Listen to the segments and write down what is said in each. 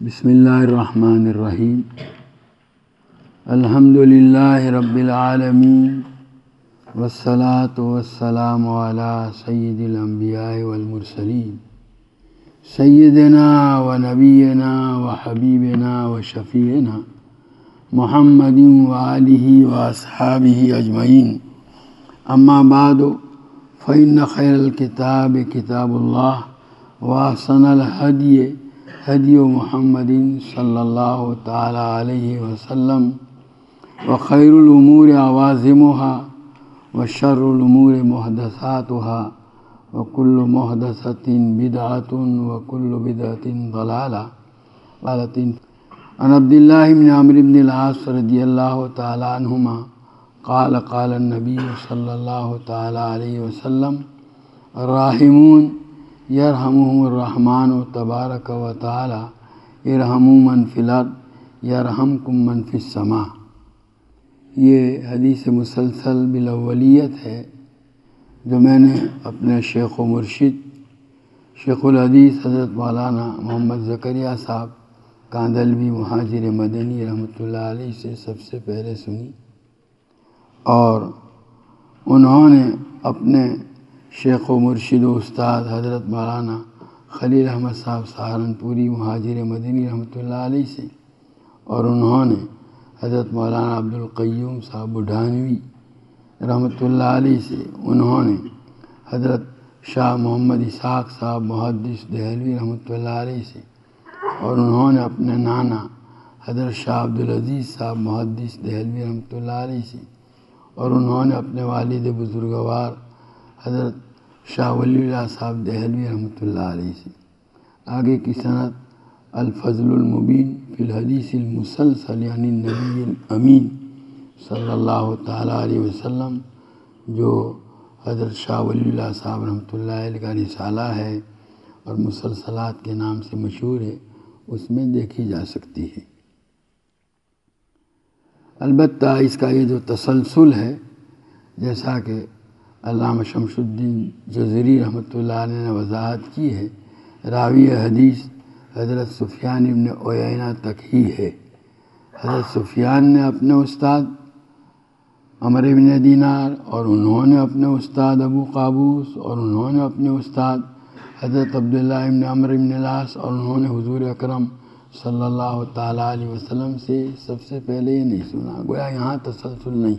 بسم اللہ الرحمن الرحیم الحمد للہ رب العالمین والصلاة والسلام علی سید الانبیاء والمرسلین سیدنا و نبینا و حبیبنا و شفیعنا محمد و آلہ و اصحابہ اجمعین اما بعد فإن خیر الکتاب کتاب اللہ واحسن الہدی ہدی محمد صلی اللہ تعالی علیہ وسلم وخیر الامور عوازمها وشر الامور محدثاتها وكل محدثة بدعة وكل بدعة ضلالة عن عبد الله بن عمرو بن العاص رضی اللہ تعالی عنہما قال قال النبی صلی اللہ تعالی علیہ وسلم الراحمون یرحمهم الرحمن تبارک و تعالی ارحموا من فی الارض یرحمکم من فی السماء۔ یہ حدیث مسلسل بالاولیت ہے جو میں نے اپنے شیخ و مرشد شیخ الحدیث حضرت مولانا محمد زکریا صاحب کاندلوی مہاجر مدنی رحمۃ اللہ علیہ سے سب سے پہلے سنی، اور انہوں نے اپنے شیخ و مرشد و استاد حضرت مولانا خلیل احمد صاحب سہارنپوری مہاجر مدنی رحمۃ اللہ علیہ سے، اور انہوں نے حضرت مولانا عبدالقیوم صاحب بڈھانوی رحمۃ اللہ علیہ سے، انہوں نے حضرت شاہ محمد اسحاق صاحب محدث دہلوی رحمۃ اللہ علیہ سے، اور انہوں نے اپنے نانا حضرت شاہ عبدالعزیز صاحب محدث دہلوی رحمۃ اللہ علیہ سے، اور انہوں نے اپنے والد بزرگوار حضرت شاہ ولی اللہ صاحب دہلوی رحمۃ اللہ علیہ سے۔ آگے کی سند الفضل المبین فی الحدیث المسلسل یعنی النبی الامین صلی اللہ تعالیٰ علیہ وسلم، جو حضرت شاہ ولی اللہ صاحب رحمۃ اللہ علیہ کا رسالہ ہے اور مسلسلات کے نام سے مشہور ہے، اس میں دیکھی جا سکتی ہے۔ البتہ اس کا یہ جو تسلسل ہے، جیسا کہ علامہ شمس الدین جزری رحمۃ اللہ علیہ نے وضاحت کی ہے، راوی حدیث حضرت سفیان ابن عیینہ تک ہی ہے۔ حضرت سفیان نے اپنے استاد عمرو بن دینار، اور انہوں نے اپنے استاد ابو قابوس، اور انہوں نے اپنے استاد حضرت عبداللہ ابن عمرو بن العاص، اور انہوں نے حضور اکرم صلی اللہ تعالیٰ علیہ وسلم سے سب سے پہلے یہ نہیں سنا، گویا یہاں تسلسل نہیں۔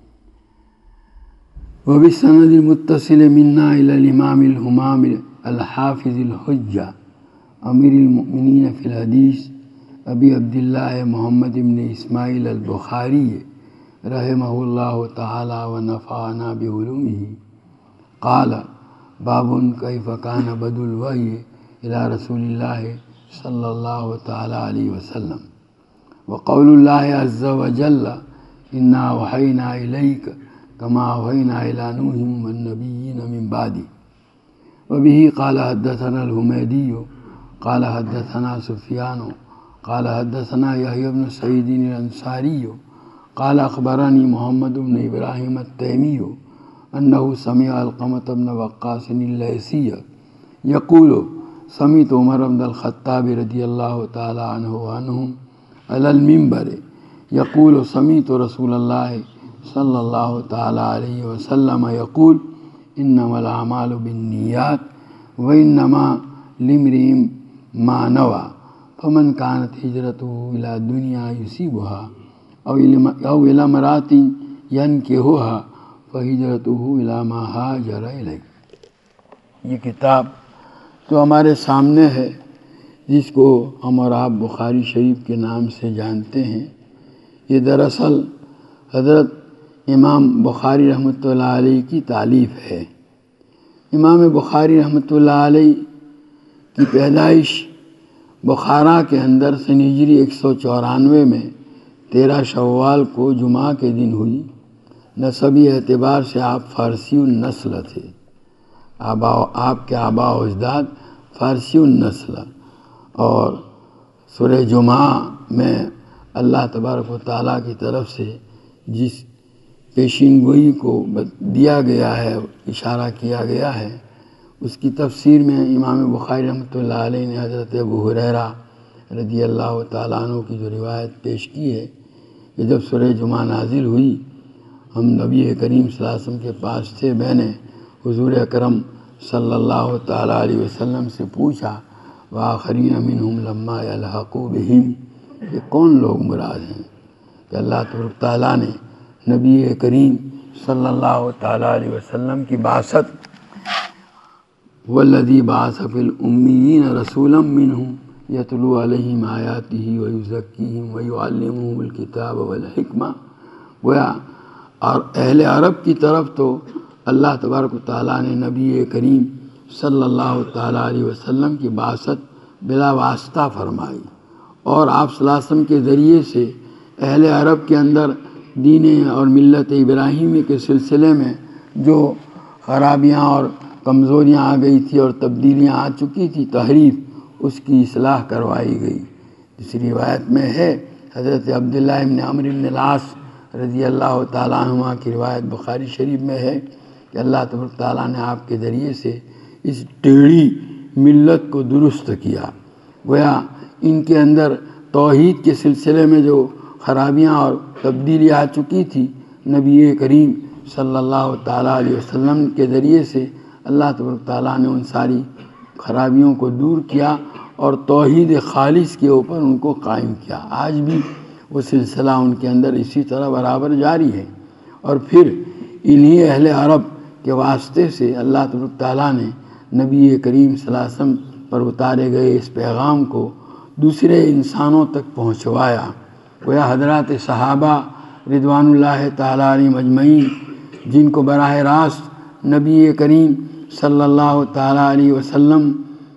وبالسند المتصل منا إلى الإمام الهمام الحافظ الحجة امیر المؤمنین فی الحدیث ابی عبداللہ محمد بن اسماعیل البخاری رحمہ اللہ تعالی ونفعنا بعلومہ قال باب کیف کان بدء الوحی الی رسول اللہ صلی اللہ تعالی علیہ وسلم وقول اللہ عز وجل انا اوحینا الیک کما اوحینا الی نوح والنبیین من بعدہ۔ وبہ قال حدثنا الحمیدی قال حدثنا سفیان قال حدثنا یحییٰ بن سعید الانصاری قال اخبرنی محمد بن ابراہیم التیمی انہ سمع علقمۃ بن وقاص اللیثی یقول سمعت عمر بن الخطاب رضی اللہ تعالی عنہ وعنہم علی المنبر یقول سمعت رسول اللہ صلی اللہ تعالی علیہ وسلم یقول انما الاعمال بالنیات وانما لامرئ ما نوى فمن كانت ہجرته الى دنیا یصیبها او الى امرأة ينكحها فہجرته الى ما هاجر الیہ۔ یہ کتاب جو ہمارے سامنے ہے، جس کو ہم اور آپ بخاری شریف کے نام سے جانتے ہیں، یہ دراصل حضرت امام بخاری رحمۃ اللہ علیہ کی تالیف ہے۔ امام بخاری رحمۃ اللہ علیہ کی پیدائش بخارا کے اندر سن ہجری 194 میں 13 شوال کو جمعہ کے دن ہوئی۔ نسبی اعتبار سے آپ فارسی النسل تھے، آپ کے آباء و اجداد فارسی النسل، اور سورہ جمعہ میں اللہ تبارک و تعالیٰ کی طرف سے جس پیشین گوئی کو دیا گیا ہے، اشارہ کیا گیا ہے، اس کی تفسیر میں امام بخاری رحمۃ اللہ علیہ نے حضرت ابو ہریرہ رضی اللہ تعالیٰ عنہ کی جو روایت پیش کی ہے کہ جب سورہ جمعہ نازل ہوئی ہم نبی کریم صلی اللہ علیہ وسلم کے پاس تھے، میں نے حضور اکرم صلی اللہ تعالیٰ علیہ وسلم سے پوچھا وآخرین منہم لما یلحقوا بہم، یہ کون لوگ مراد ہیں کہ اللہ تبارک تعالیٰ نے نبی کریم صلی اللہ تعالیٰ علیہ وسلم کی بعثت والذی بعث فی الامیین رسولا منہم یتلو علیہم آیاتہ ویزکیہم ویعلمہم الکتاب والحکمہ، گویا اور اہل عرب کی طرف تو اللہ تبارک و تعالیٰ نے نبی کریم صلی اللہ تعالیٰ علیہ وسلم کی بعثت بلا واسطہ فرمائی، اور آپ صلی اللہ علیہ وسلم کے ذریعے سے اہل عرب کے اندر دین اور ملت ابراہیمی کے سلسلے میں جو خرابیاں اور کمزوریاں آ گئی تھی اور تبدیلیاں آ چکی تھی، تحریف، اس کی اصلاح کروائی گئی۔ جس روایت میں ہے حضرت عبداللہ ابن عمرو بن العاص رضی اللہ تعالیٰ عنہ کی روایت بخاری شریف میں ہے کہ اللہ تبارک تعالیٰ نے آپ کے ذریعے سے اس ٹیڑھی ملت کو درست کیا، گویا ان کے اندر توحید کے سلسلے میں جو خرابیاں اور تبدیلی آ چکی تھی، نبی کریم صلی اللہ تعالیٰ علیہ وسلم کے ذریعے سے اللہ تبارک تعالیٰ نے ان ساری خرابیوں کو دور کیا اور توحید خالص کے اوپر ان کو قائم کیا۔ آج بھی وہ سلسلہ ان کے اندر اسی طرح برابر جاری ہے، اور پھر انہی اہل عرب کے واسطے سے اللہ تبارک تعالیٰ نے نبی کریم صلی اللہ علیہ وسلم پر اتارے گئے اس پیغام کو دوسرے انسانوں تک پہنچوایا۔ گویا حضرات صحابہ رضوان اللہ تعالیٰ علیہم اجمعین، جن کو براہ راست نبی کریم صلی اللہ تعالیٰ علیہ وسلم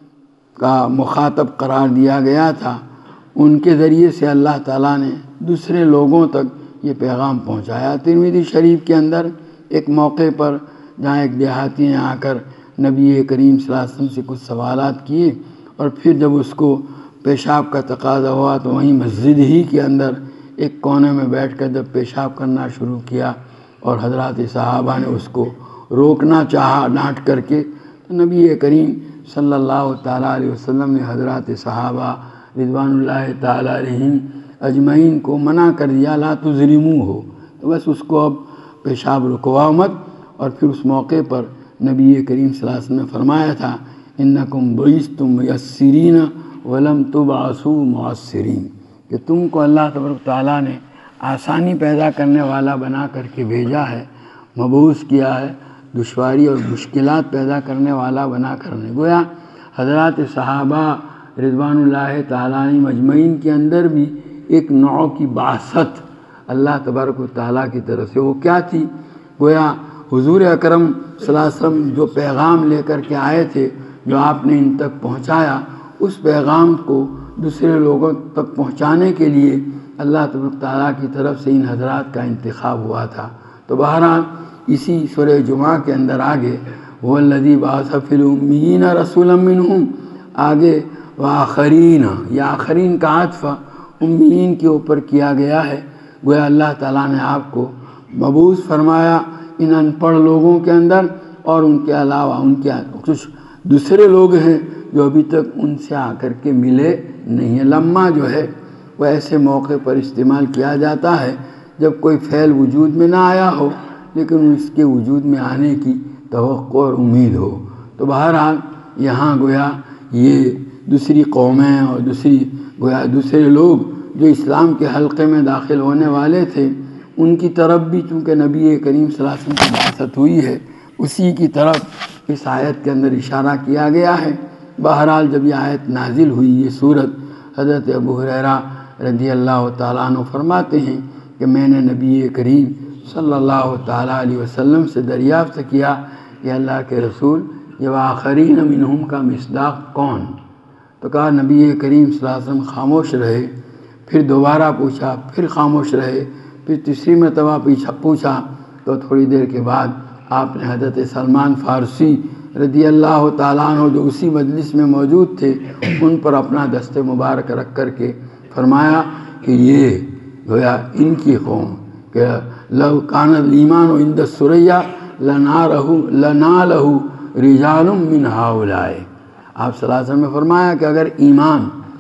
کا مخاطب قرار دیا گیا تھا، ان کے ذریعے سے اللہ تعالیٰ نے دوسرے لوگوں تک یہ پیغام پہنچایا۔ ترمذی شریف کے اندر ایک موقع پر جہاں ایک دیہاتی نے آ کر نبی کریم صلی اللہ علیہ وسلم سے کچھ سوالات کیے، اور پھر جب اس کو پیشاب کا تقاضا ہوا تو وہیں مسجد ہی کے اندر ایک کونے میں بیٹھ کر جب پیشاب کرنا شروع کیا اور حضرات صحابہ نے اس کو روکنا چاہا ڈانٹ کر کے، تو نبی کریم صلی اللہ تعالیٰ علیہ وسلم نے حضرات صحابہ رضوان اللہ تعالیٰ علیہم اجمعین کو منع کر دیا، لا تظلموا ہو، تو بس اس کو اب پیشاب رکواؤ مت۔ اور پھر اس موقع پر نبی کریم صلی اللہ علیہ وسلم نے فرمایا تھا انکم بعثتم میسرین ولم تبعثوا معسرین، کہ تم کو اللہ تبارک تعالیٰ نے آسانی پیدا کرنے والا بنا کر کے بھیجا ہے، مبعوث کیا ہے دشواری اور مشکلات پیدا کرنے والا بنا کرنے۔ گویا حضرات صحابہ رضوان اللہ تعالیٰ علیہم اجمعین کے اندر بھی ایک نوع کی بعثت اللہ تبارک و تعالیٰ کی طرف سے، وہ کیا تھی؟ گویا حضور اکرم صلی اللہ علیہ وسلم جو پیغام لے کر کے آئے تھے، جو آپ نے ان تک پہنچایا، اس پیغام کو دوسرے لوگوں تک پہنچانے کے لیے اللہ تبارک تعالیٰ کی طرف سے ان حضرات کا انتخاب ہوا تھا۔ تو بہرحال اسی سورہ جمعہ کے اندر آگے وَالَّذِي بَعَثَ فِي الْأُمِّيِّينَ رَسُولًا مِّنْهُمْ، آگے وآخرین، یا آخرین کا عطف امیین کے اوپر کیا گیا ہے۔ گویا اللہ تعالیٰ نے آپ کو مبعوث فرمایا ان ان پڑھ لوگوں کے اندر، اور ان کے علاوہ ان کے کچھ دوسرے لوگ ہیں جو ابھی تک ان سے آ کر کے ملے نہیں ہیں۔ لمحہ جو ہے وہ ایسے موقع پر استعمال کیا جاتا ہے جب کوئی فعل وجود میں نہ آیا ہو لیکن اس کے وجود میں آنے کی توقع اور امید ہو۔ تو بہرحال یہاں گویا یہ دوسری قومیں اور دوسرے لوگ جو اسلام کے حلقے میں داخل ہونے والے تھے، ان کی طرف بھی چونکہ نبی کریم صلی اللہ علیہ وسلم کی بعثت ہوئی ہے، اسی کی طرف اس آیت کے اندر اشارہ کیا گیا ہے۔ بہرحال جب یہ آیت نازل ہوئی، یہ صورت، حضرت ابو ہریرہ رضی اللہ تعالیٰ عنہ فرماتے ہیں کہ میں نے نبی کریم صلی اللہ تعالیٰ علیہ وسلم سے دریافت کیا کہ اللہ کے رسول یہ وآخرین منہم کا مصداق کون؟ تو کہا نبی کریم صلی اللہ علیہ وسلم خاموش رہے، پھر دوبارہ پوچھا، پھر خاموش رہے، پھر تیسری مرتبہ پوچھا، تو تھوڑی دیر کے بعد آپ نے حضرت سلمان فارسی رضی اللہ تعالیٰ عنہ جو اسی مجلس میں موجود تھے، ان پر اپنا دست مبارک رکھ کر کے فرمایا کہ یہ گویا ان کی قوم، کہ لو کان الایمان عند الثریا لنالہ رجال من ہؤلاء۔ آپ صلی اللہ علیہ وسلم نے فرمایا کہ اگر ایمان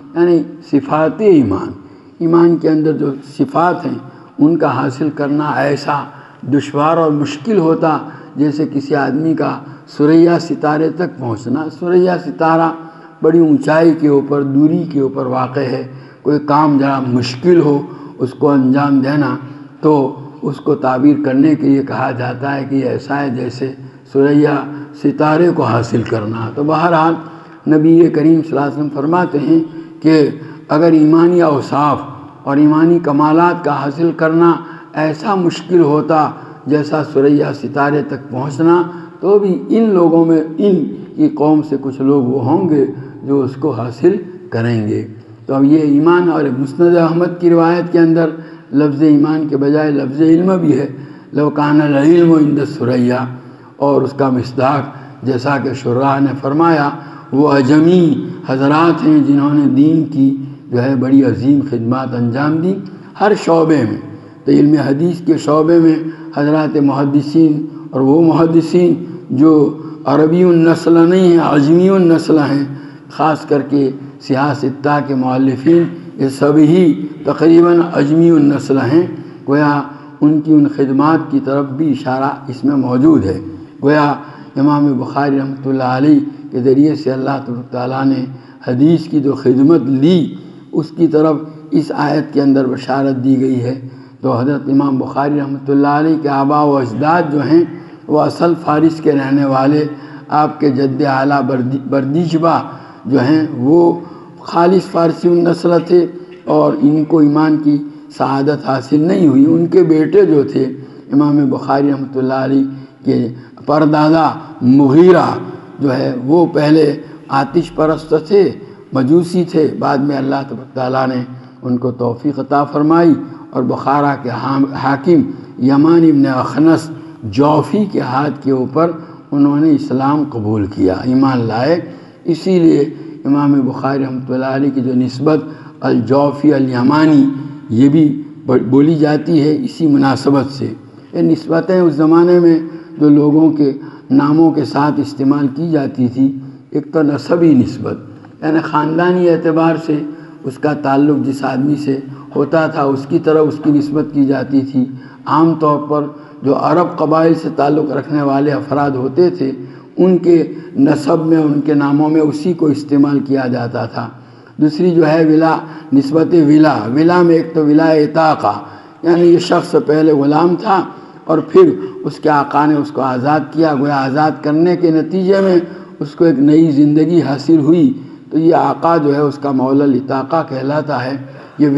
یعنی صفات ایمان، ایمان کے اندر جو صفات ہیں ان کا حاصل کرنا ایسا دشوار اور مشکل ہوتا جیسے کسی آدمی کا ثریا ستارے تک پہنچنا۔ ثریا ستارہ بڑی اونچائی کے اوپر، دوری کے اوپر واقع ہے، کوئی کام ذرا مشکل ہو اس کو انجام دینا تو اس کو تعبیر کرنے کے لیے کہا جاتا ہے کہ یہ ایسا ہے جیسے ثریا ستارے کو حاصل کرنا۔ تو بہرحال نبی کریم صلی اللہ علیہ وسلم فرماتے ہیں کہ اگر ایمانی اوصاف اور ایمانی کمالات کا حاصل کرنا ایسا مشکل ہوتا جیسا ثریا ستارے تک پہنچنا، تو بھی ان لوگوں میں، ان کی قوم سے کچھ لوگ وہ ہوں گے جو اس کو حاصل کریں گے۔ تو اب یہ ایمان، اور مسند احمد کی روایت کے اندر لفظ ایمان کے بجائے لفظ علم بھی ہے، لو کان العلم عند الثریا، اور اس کا مصداق جیسا کہ شراح نے فرمایا وہ عجمی حضرات ہیں جنہوں نے دین کی جو ہے بڑی عظیم خدمات انجام دی ہر شعبے میں۔ تو علم حدیث کے شعبے میں حضرات محدثین، اور وہ محدثین جو عربی النسل نہیں ہیں، عجمی النسل ہیں، خاص کر کے سیاہ ستہ کے مؤلفین یہ سب ہی تقریباً عجمی النسل ہیں، گویا ان کی ان خدمات کی طرف بھی اشارہ اس میں موجود ہے۔ گویا امام بخاری رحمۃ اللہ علیہ کے ذریعے سے اللہ تبارک تعالیٰ نے حدیث کی جو خدمت لی اس کی طرف اس آیت کے اندر بشارت دی گئی ہے۔ تو حضرت امام بخاری رحمۃ اللہ علیہ کے آباء و اجداد جو ہیں وہ اصل فارس کے رہنے والے، آپ کے جد اعلیٰ بردیجبہ جو ہیں وہ خالص فارسی النسل تھے، اور ان کو ایمان کی سعادت حاصل نہیں ہوئی۔ ان کے بیٹے جو تھے امام بخاری رحمۃ اللہ علیہ کے پردادا مغیرہ جو ہے وہ پہلے آتش پرست تھے، مجوسی تھے، بعد میں اللہ تبارک تعالیٰ نے ان کو توفیق عطا فرمائی، اور بخارا کے حاکم یمان ابن اخنس جوفی کے ہاتھ کے اوپر انہوں نے اسلام قبول کیا، ایمان لائے۔ اسی لیے امام بخاری رحمۃ اللہ علیہ کی جو نسبت الجوفی الیمانی یہ بھی بولی جاتی ہے اسی مناسبت سے۔ یہ نسبتیں اس زمانے میں جو لوگوں کے ناموں کے ساتھ استعمال کی جاتی تھی، ایک تو نسبی نسبت، یعنی خاندانی اعتبار سے اس کا تعلق جس آدمی سے ہوتا تھا اس کی طرح اس کی نسبت کی جاتی تھی۔ عام طور پر جو عرب قبائل سے تعلق رکھنے والے افراد ہوتے تھے ان کے نسب میں، ان کے ناموں میں اسی کو استعمال کیا جاتا تھا۔ دوسری جو ہے ولا، نسبت ولا، ولا میں ایک تو ولا عتاقہ، یعنی یہ شخص پہلے غلام تھا اور پھر اس کے آقا نے اس کو آزاد کیا، گویا آزاد کرنے کے نتیجے میں اس کو ایک نئی زندگی حاصل ہوئی، تو یہ آقا جو ہے اس کا مولا العتاقہ کہلاتا ہے۔ یہ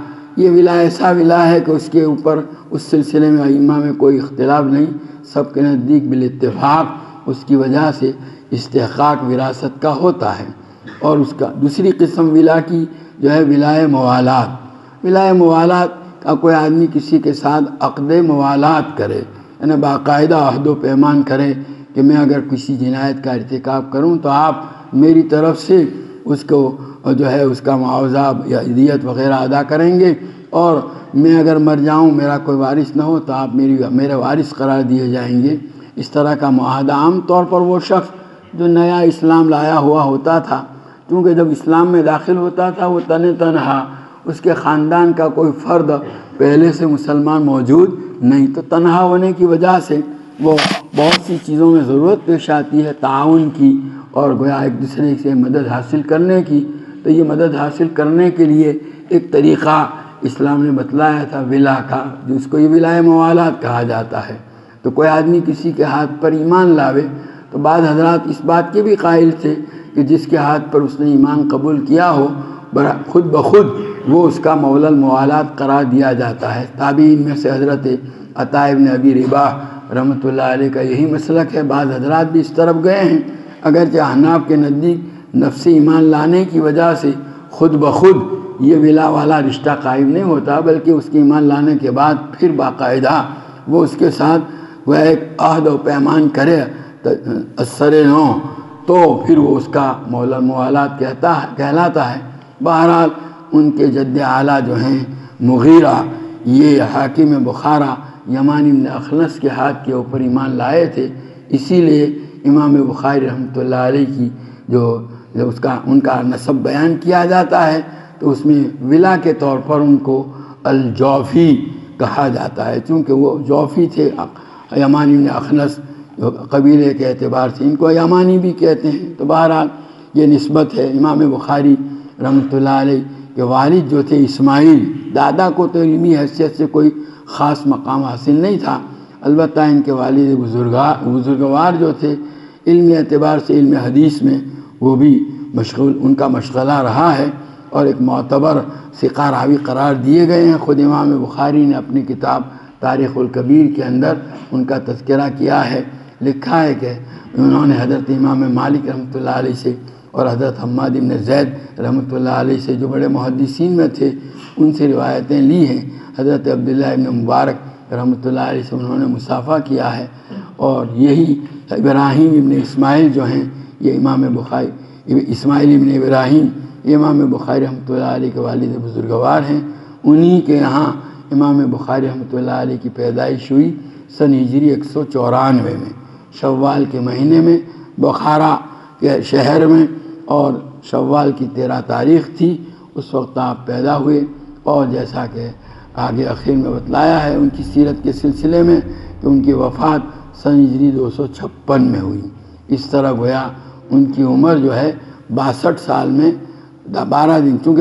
ولا ایسا ولا ہے کہ اس کے اوپر اس سلسلے میں ائمہ میں کوئی اختلاف نہیں، سب کے نزدیک بالاتفاق اس کی وجہ سے استحقاق وراثت کا ہوتا ہے۔ اور اس کا دوسری قسم ولا کی جو ہے ولائے موالات۔ ولائے موالات کا کوئی آدمی کسی کے ساتھ عقد موالات کرے، یعنی باقاعدہ عہد و پیمان کرے کہ میں اگر کسی جنایت کا ارتکاب کروں تو آپ میری طرف سے اس کو جو ہے اس کا معاوضہ یا دیت وغیرہ ادا کریں گے، اور میں اگر مر جاؤں، میرا کوئی وارث نہ ہو تو آپ میرے وارث قرار دیے جائیں گے۔ اس طرح کا معاہدہ عام طور پر وہ شخص جو نیا اسلام لایا ہوا ہوتا تھا، کیونکہ جب اسلام میں داخل ہوتا تھا وہ تنہا، اس کے خاندان کا کوئی فرد پہلے سے مسلمان موجود نہیں، تو تنہا ہونے کی وجہ سے وہ بہت سی چیزوں میں ضرورت پیش آتی ہے، تعاون کی اور گویا ایک دوسرے سے مدد حاصل کرنے کی۔ تو یہ مدد حاصل کرنے کے لیے ایک طریقہ اسلام نے بتلایا تھا ولا کا، جس کو یہ ولائے موالات کہا جاتا ہے۔ تو کوئی آدمی کسی کے ہاتھ پر ایمان لاوے تو بعض حضرات اس بات کے بھی قائل تھے کہ جس کے ہاتھ پر اس نے ایمان قبول کیا ہو خود بخود وہ اس کا مولا الموالات قرار دیا جاتا ہے۔ تابعین میں سے حضرت عطا ابن ابی رباح رحمۃ اللہ علیہ کا یہی مسلک ہے، بعض حضرات بھی اس طرف گئے ہیں، اگرچہ احناف کے نزدیک نفس ایمان لانے کی وجہ سے خود بخود یہ ولا والا رشتہ قائم نہیں ہوتا، بلکہ اس کے ایمان لانے کے بعد پھر باقاعدہ وہ اس کے ساتھ وہ ایک عہد و پیمان کرے اثر نو، تو پھر وہ اس کا مولا موالات کہلاتا ہے۔ بہرحال ان کے جد اعلیٰ جو ہیں مغیرہ، یہ حاکم بخارا یمان بن اخنس کے ہاتھ کے اوپر ایمان لائے تھے، اسی لیے امام بخاری رحمۃ اللہ علیہ کی جو جب ان کا نسب بیان کیا جاتا ہے تو اس میں ولا کے طور پر ان کو الجوفی کہا جاتا ہے، چونکہ وہ جوفی تھے، یمانی بن اخنس قبیلے کے اعتبار سے ان کو یمانی بھی کہتے ہیں۔ تو بہرحال یہ نسبت ہے۔ امام بخاری رحمۃ اللہ علیہ کے والد جو تھے اسماعیل، دادا کو تو علمی حیثیت سے کوئی خاص مقام حاصل نہیں تھا، البتہ ان کے والد بزرگوار جو تھے علمی اعتبار سے علم حدیث میں وہ بھی مشغول، ان کا مشغلہ رہا ہے اور ایک معتبر ثقہ راوی قرار دیے گئے ہیں۔ خود امام بخاری نے اپنی کتاب تاریخ الکبیر کے اندر ان کا تذکرہ کیا ہے، لکھا ہے کہ انہوں نے حضرت امام مالک رحمۃ اللہ علیہ سے اور حضرت حماد بن زید رحمۃ اللہ علیہ سے جو بڑے محدثین میں تھے ان سے روایتیں لی ہیں۔ حضرت عبداللہ ابن مبارک رحمۃ اللہ علیہ سے انہوں نے مصافحہ کیا ہے، اور یہی ابراہیم ابن اسماعیل جو ہیں یہ امام بخاری، اسماعیل ابن ابراہیم یہ امام بخاری رحمۃ اللہ علیہ کے والد بزرگوار ہیں۔ انہی کے یہاں امام بخاری رحمۃ اللہ علیہ کی پیدائش ہوئی سن ہجری 194 میں، شوال کے مہینے میں بخارا کے شہر میں، اور شوال کی 13 تاریخ تھی، اس وقت آپ پیدا ہوئے۔ اور جیسا کہ آگے اخیر میں بتلایا ہے ان کی سیرت کے سلسلے میں کہ ان کی وفات سن ہجری 256 میں ہوئی۔ اس طرح گویا ان کی عمر جو ہے 62 سال میں 12 دن، چونکہ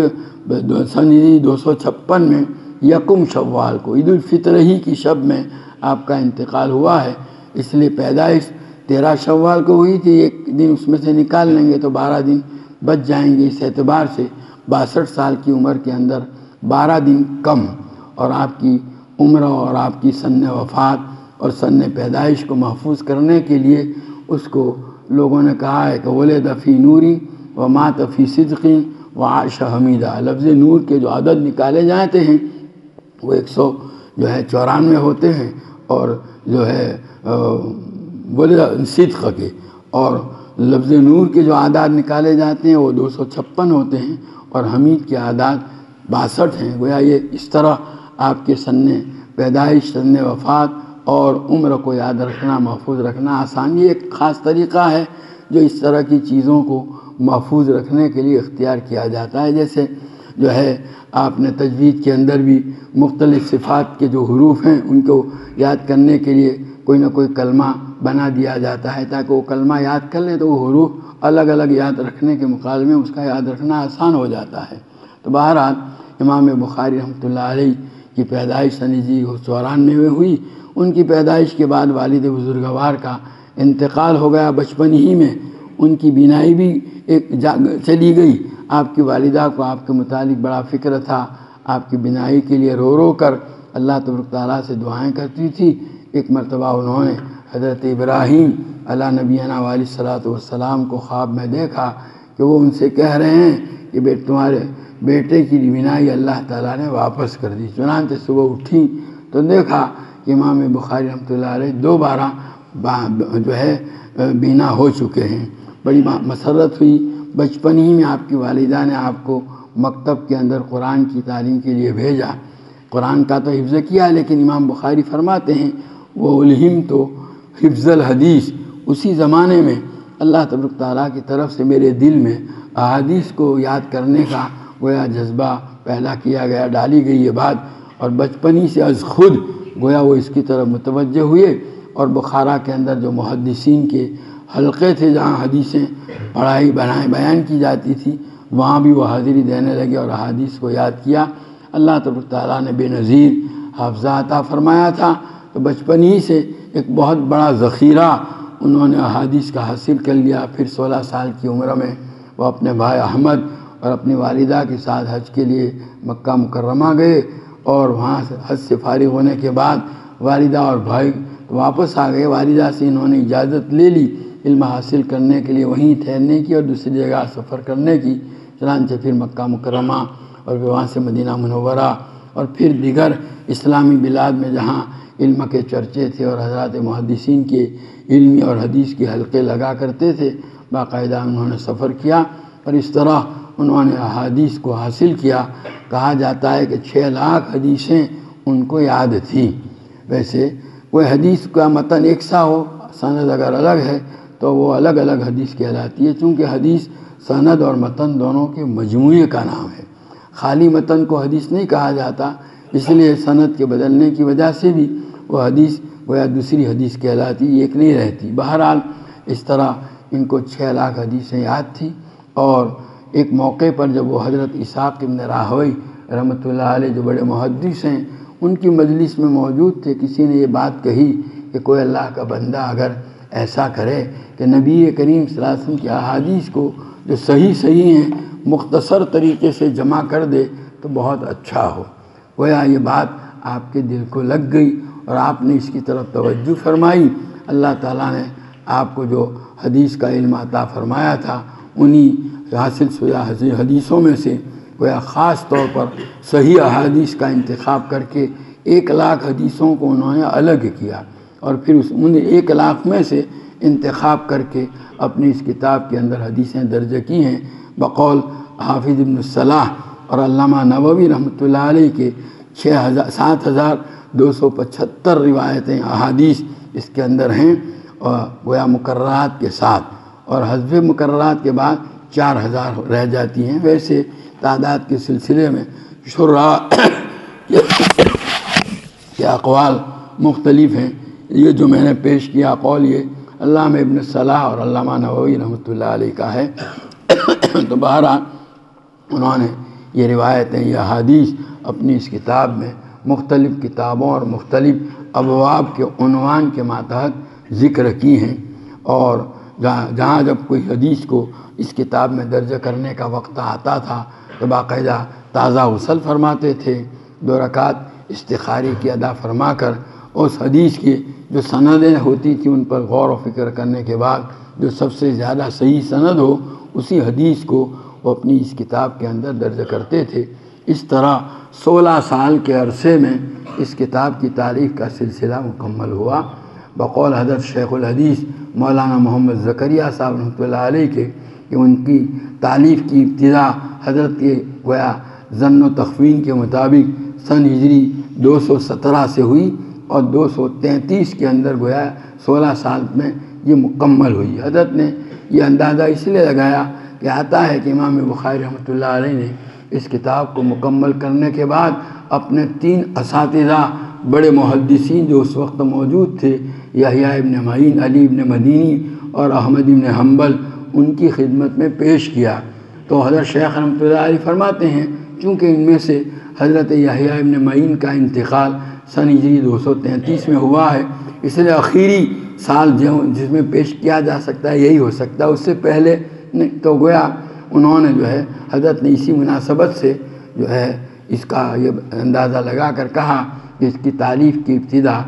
سن ہجری 256 میں یکم شوال کو عید الفطر ہی کی شب میں آپ کا انتقال ہوا ہے، اس لیے پیدائش 13 شوال کو ہوئی تھی، ایک دن اس میں سے نکال لیں گے تو 12 دن بچ جائیں گے۔ اس اعتبار سے 62 سال کی عمر کے اندر 12 دن کم، اور آپ کی عمر اور آپ کی سن وفات اور سن پیدائش کو محفوظ کرنے کے لیے اس کو لوگوں نے کہا ہے کہ ولد فی نوری و مات فی صدق و عاش حمیدہ۔ لفظ نور کے جو عدد نکالے جاتے ہیں وہ 194 ہوتے ہیں، اور جو ہے ولد صدق کے، اور لفظ نور کے جو اعداد نکالے جاتے ہیں وہ 256 ہوتے ہیں، اور حمید کے اعداد 62 ہیں۔ گویا یہ اس طرح آپ کے سن پیدائش، سن وفات اور عمر کو یاد رکھنا، محفوظ رکھنا آسان، یہ ایک خاص طریقہ ہے جو اس طرح کی چیزوں کو محفوظ رکھنے کے لیے اختیار کیا جاتا ہے۔ جیسے جو ہے آپ نے تجوید کے اندر بھی مختلف صفات کے جو حروف ہیں ان کو یاد کرنے کے لیے کوئی نہ کوئی کلمہ بنا دیا جاتا ہے تاکہ وہ کلمہ یاد کر لیں تو وہ حروف الگ الگ یاد رکھنے کے مقابلے میں اس کا یاد رکھنا آسان ہو جاتا ہے۔ تو بہرحال امام بخاری رحمۃ اللہ علیہ کی پیدائش سن ہجری 94 میں ہوئی۔ ان کی پیدائش کے بعد والد بزرگوار کا انتقال ہو گیا بچپن ہی میں، ان کی بینائی بھی چلی گئی۔ آپ کی والدہ کو آپ کے متعلق بڑا فکر تھا، آپ کی بینائی کے لیے رو رو کر اللہ تبارک تعالیٰ سے دعائیں کرتی تھی۔ ایک مرتبہ انہوں نے حضرت ابراہیم علیہ نبینا علیہ الصلوۃ والسلام کو خواب میں دیکھا کہ وہ ان سے کہہ رہے ہیں کہ تمہارے بیٹے کی بینائی اللہ تعالیٰ نے واپس کر دی۔ چنانچہ صبح اٹھی تو دیکھا کہ امام بخاری رحمۃ اللہ علیہ دوبارہ جو ہے بینا ہو چکے ہیں۔ بڑی مسرت ہوئی، بچپن ہی میں آپ کی والدہ نے آپ کو مکتب کے اندر قرآن کی تعلیم کے لیے بھیجا۔ قرآن کا تو حفظ کیا، لیکن امام بخاری فرماتے ہیں وہ الہم تو حفظ الحدیث، اسی زمانے میں اللہ تبارک تعالیٰ کی طرف سے میرے دل میں احادیث کو یاد کرنے کا گویا جذبہ پیدا کیا گیا، ڈالی گئی یہ بات، اور بچپن ہی سے از خود گویا وہ اس کی طرف متوجہ ہوئے، اور بخارا کے اندر جو محدثین کے حلقے تھے جہاں حدیثیں پڑھائی بیان کی جاتی تھی وہاں بھی وہ حاضری دینے لگے اور احادیث کو یاد کیا۔ اللہ تبارک تعالیٰ نے بے نظیر حافظہ عطا فرمایا تھا، تو بچپن ہی سے ایک بہت بڑا ذخیرہ انہوں نے احادیث کا حاصل کر لیا۔ پھر 16 سال کی عمر میں وہ اپنے بھائی احمد اور اپنی والدہ کے ساتھ حج کے لیے مکہ مکرمہ گئے، اور وہاں سے حج سے فارغ ہونے کے بعد والدہ اور بھائی واپس آ گئے۔ والدہ سے انہوں نے اجازت لے لی علم حاصل کرنے کے لیے وہیں ٹھہرنے کی اور دوسری جگہ سفر کرنے کی، چنانچہ پھر مکہ مکرمہ اور پھر وہاں سے مدینہ منورہ اور پھر دیگر اسلامی بلاد میں جہاں علم کے چرچے تھے اور حضرات محدثین کے علمی اور حدیث کے حلقے لگا کرتے تھے، باقاعدہ انہوں نے سفر کیا اور اس طرح انہوں نے احادیث کو حاصل کیا۔ کہا جاتا ہے کہ 6 لاکھ حدیثیں ان کو یاد تھیں۔ ویسے کوئی حدیث کا متن ایک سا ہو، سند اگر الگ ہے تو وہ الگ الگ حدیث کہلاتی ہے، چونکہ حدیث سند اور متن دونوں کے مجموعے کا نام ہے۔ خالی متن کو حدیث نہیں کہا جاتا، اس لیے سند کے بدلنے کی وجہ سے بھی وہ حدیث گویا دوسری حدیث کہلاتی، ایک نہیں رہتی۔ بہرحال اس طرح ان کو 6 لاکھ حدیثیں یاد تھی، اور ایک موقع پر جب وہ حضرت اسحاق ابن راہوی رحمۃ اللہ علیہ جو بڑے محدث ہیں ان کی مجلس میں موجود تھے، کسی نے یہ بات کہی کہ کوئی اللہ کا بندہ اگر ایسا کرے کہ نبی کریم صلی اللہ علیہ وسلم کی احادیث کو جو صحیح ہیں مختصر طریقے سے جمع کر دے تو بہت اچھا ہو۔ گویا یہ بات آپ کے دل کو لگ گئی اور آپ نے اس کی طرف توجہ فرمائی۔ اللہ تعالیٰ نے آپ کو جو حدیث کا علم عطا فرمایا تھا انہی حاصل شدہ حدیثوں میں سے گویا خاص طور پر صحیح احادیث کا انتخاب کر کے 1 لاکھ حدیثوں کو انہوں نے الگ کیا، اور پھر انہیں 1 لاکھ میں سے انتخاب کر کے اپنی اس کتاب کے اندر حدیثیں درج کی ہیں۔ بقول حافظ ابن الصلاح اور علامہ نووی رحمۃ اللہ علیہ کے 7275 روایتیں احادیث اس کے اندر ہیں، اور گویا مقررات کے ساتھ، اور حذف مقررات کے بعد 4000 رہ جاتی ہیں۔ ویسے تعداد کے سلسلے میں شراح کے اقوال مختلف ہیں۔ یہ جو میں نے پیش کیا قول یہ علامہ ابن الصلاح اور علامہ نووی رحمۃ اللہ علیہ کا ہے۔ تو بہرحال انہوں نے یہ روایتیں، یہ احادیث اپنی اس کتاب میں مختلف کتابوں اور مختلف ابواب کے عنوان کے ماتحت ذکر کی ہیں، اور جہاں جب کوئی حدیث کو اس کتاب میں درج کرنے کا وقت آتا تھا تو باقاعدہ تازہ غسل فرماتے تھے، 2 رکعت استخاری کی ادا فرما کر اس حدیث کی جو سندیں ہوتی تھیں ان پر غور و فکر کرنے کے بعد جو سب سے زیادہ صحیح سند ہو اسی حدیث کو وہ اپنی اس کتاب کے اندر درج کرتے تھے۔ اس طرح 16 سال کے عرصے میں اس کتاب کی تاریخ کا سلسلہ مکمل ہوا۔ بقول حضرت شیخ الحدیث مولانا محمد زکریہ صاحب رحمۃ اللہ علیہ کے کہ ان کی تالیف کی ابتدا حضرت کے گویا ظن و تخمین کے مطابق سن ہجری 217 سے ہوئی، اور 233 کے اندر گویا 16 سال میں یہ مکمل ہوئی۔ حضرت نے یہ اندازہ اس لیے لگایا کہ آتا ہے کہ امام بخاری رحمۃ اللہ علیہ نے اس کتاب کو مکمل کرنے کے بعد اپنے 3 اساتذہ بڑے محدثین جو اس وقت موجود تھے، یحییٰ ابن معین، علی ابن مدینی اور احمد ابن حنبل، ان کی خدمت میں پیش کیا۔ تو حضرت شیخ رحمۃ اللہ علیہ فرماتے ہیں چونکہ ان میں سے حضرت یحییٰ ابن معین کا انتقال سن ہجری 233 میں ہوا ہے، اس لیے آخری سال جس میں پیش کیا جا سکتا ہے یہی ہو سکتا ہے، اس سے پہلے تو گویا انہوں نے جو ہے حضرت نے اسی مناسبت سے جو ہے اس کا یہ اندازہ لگا کر کہا کہ اس کی تالیف کی ابتدا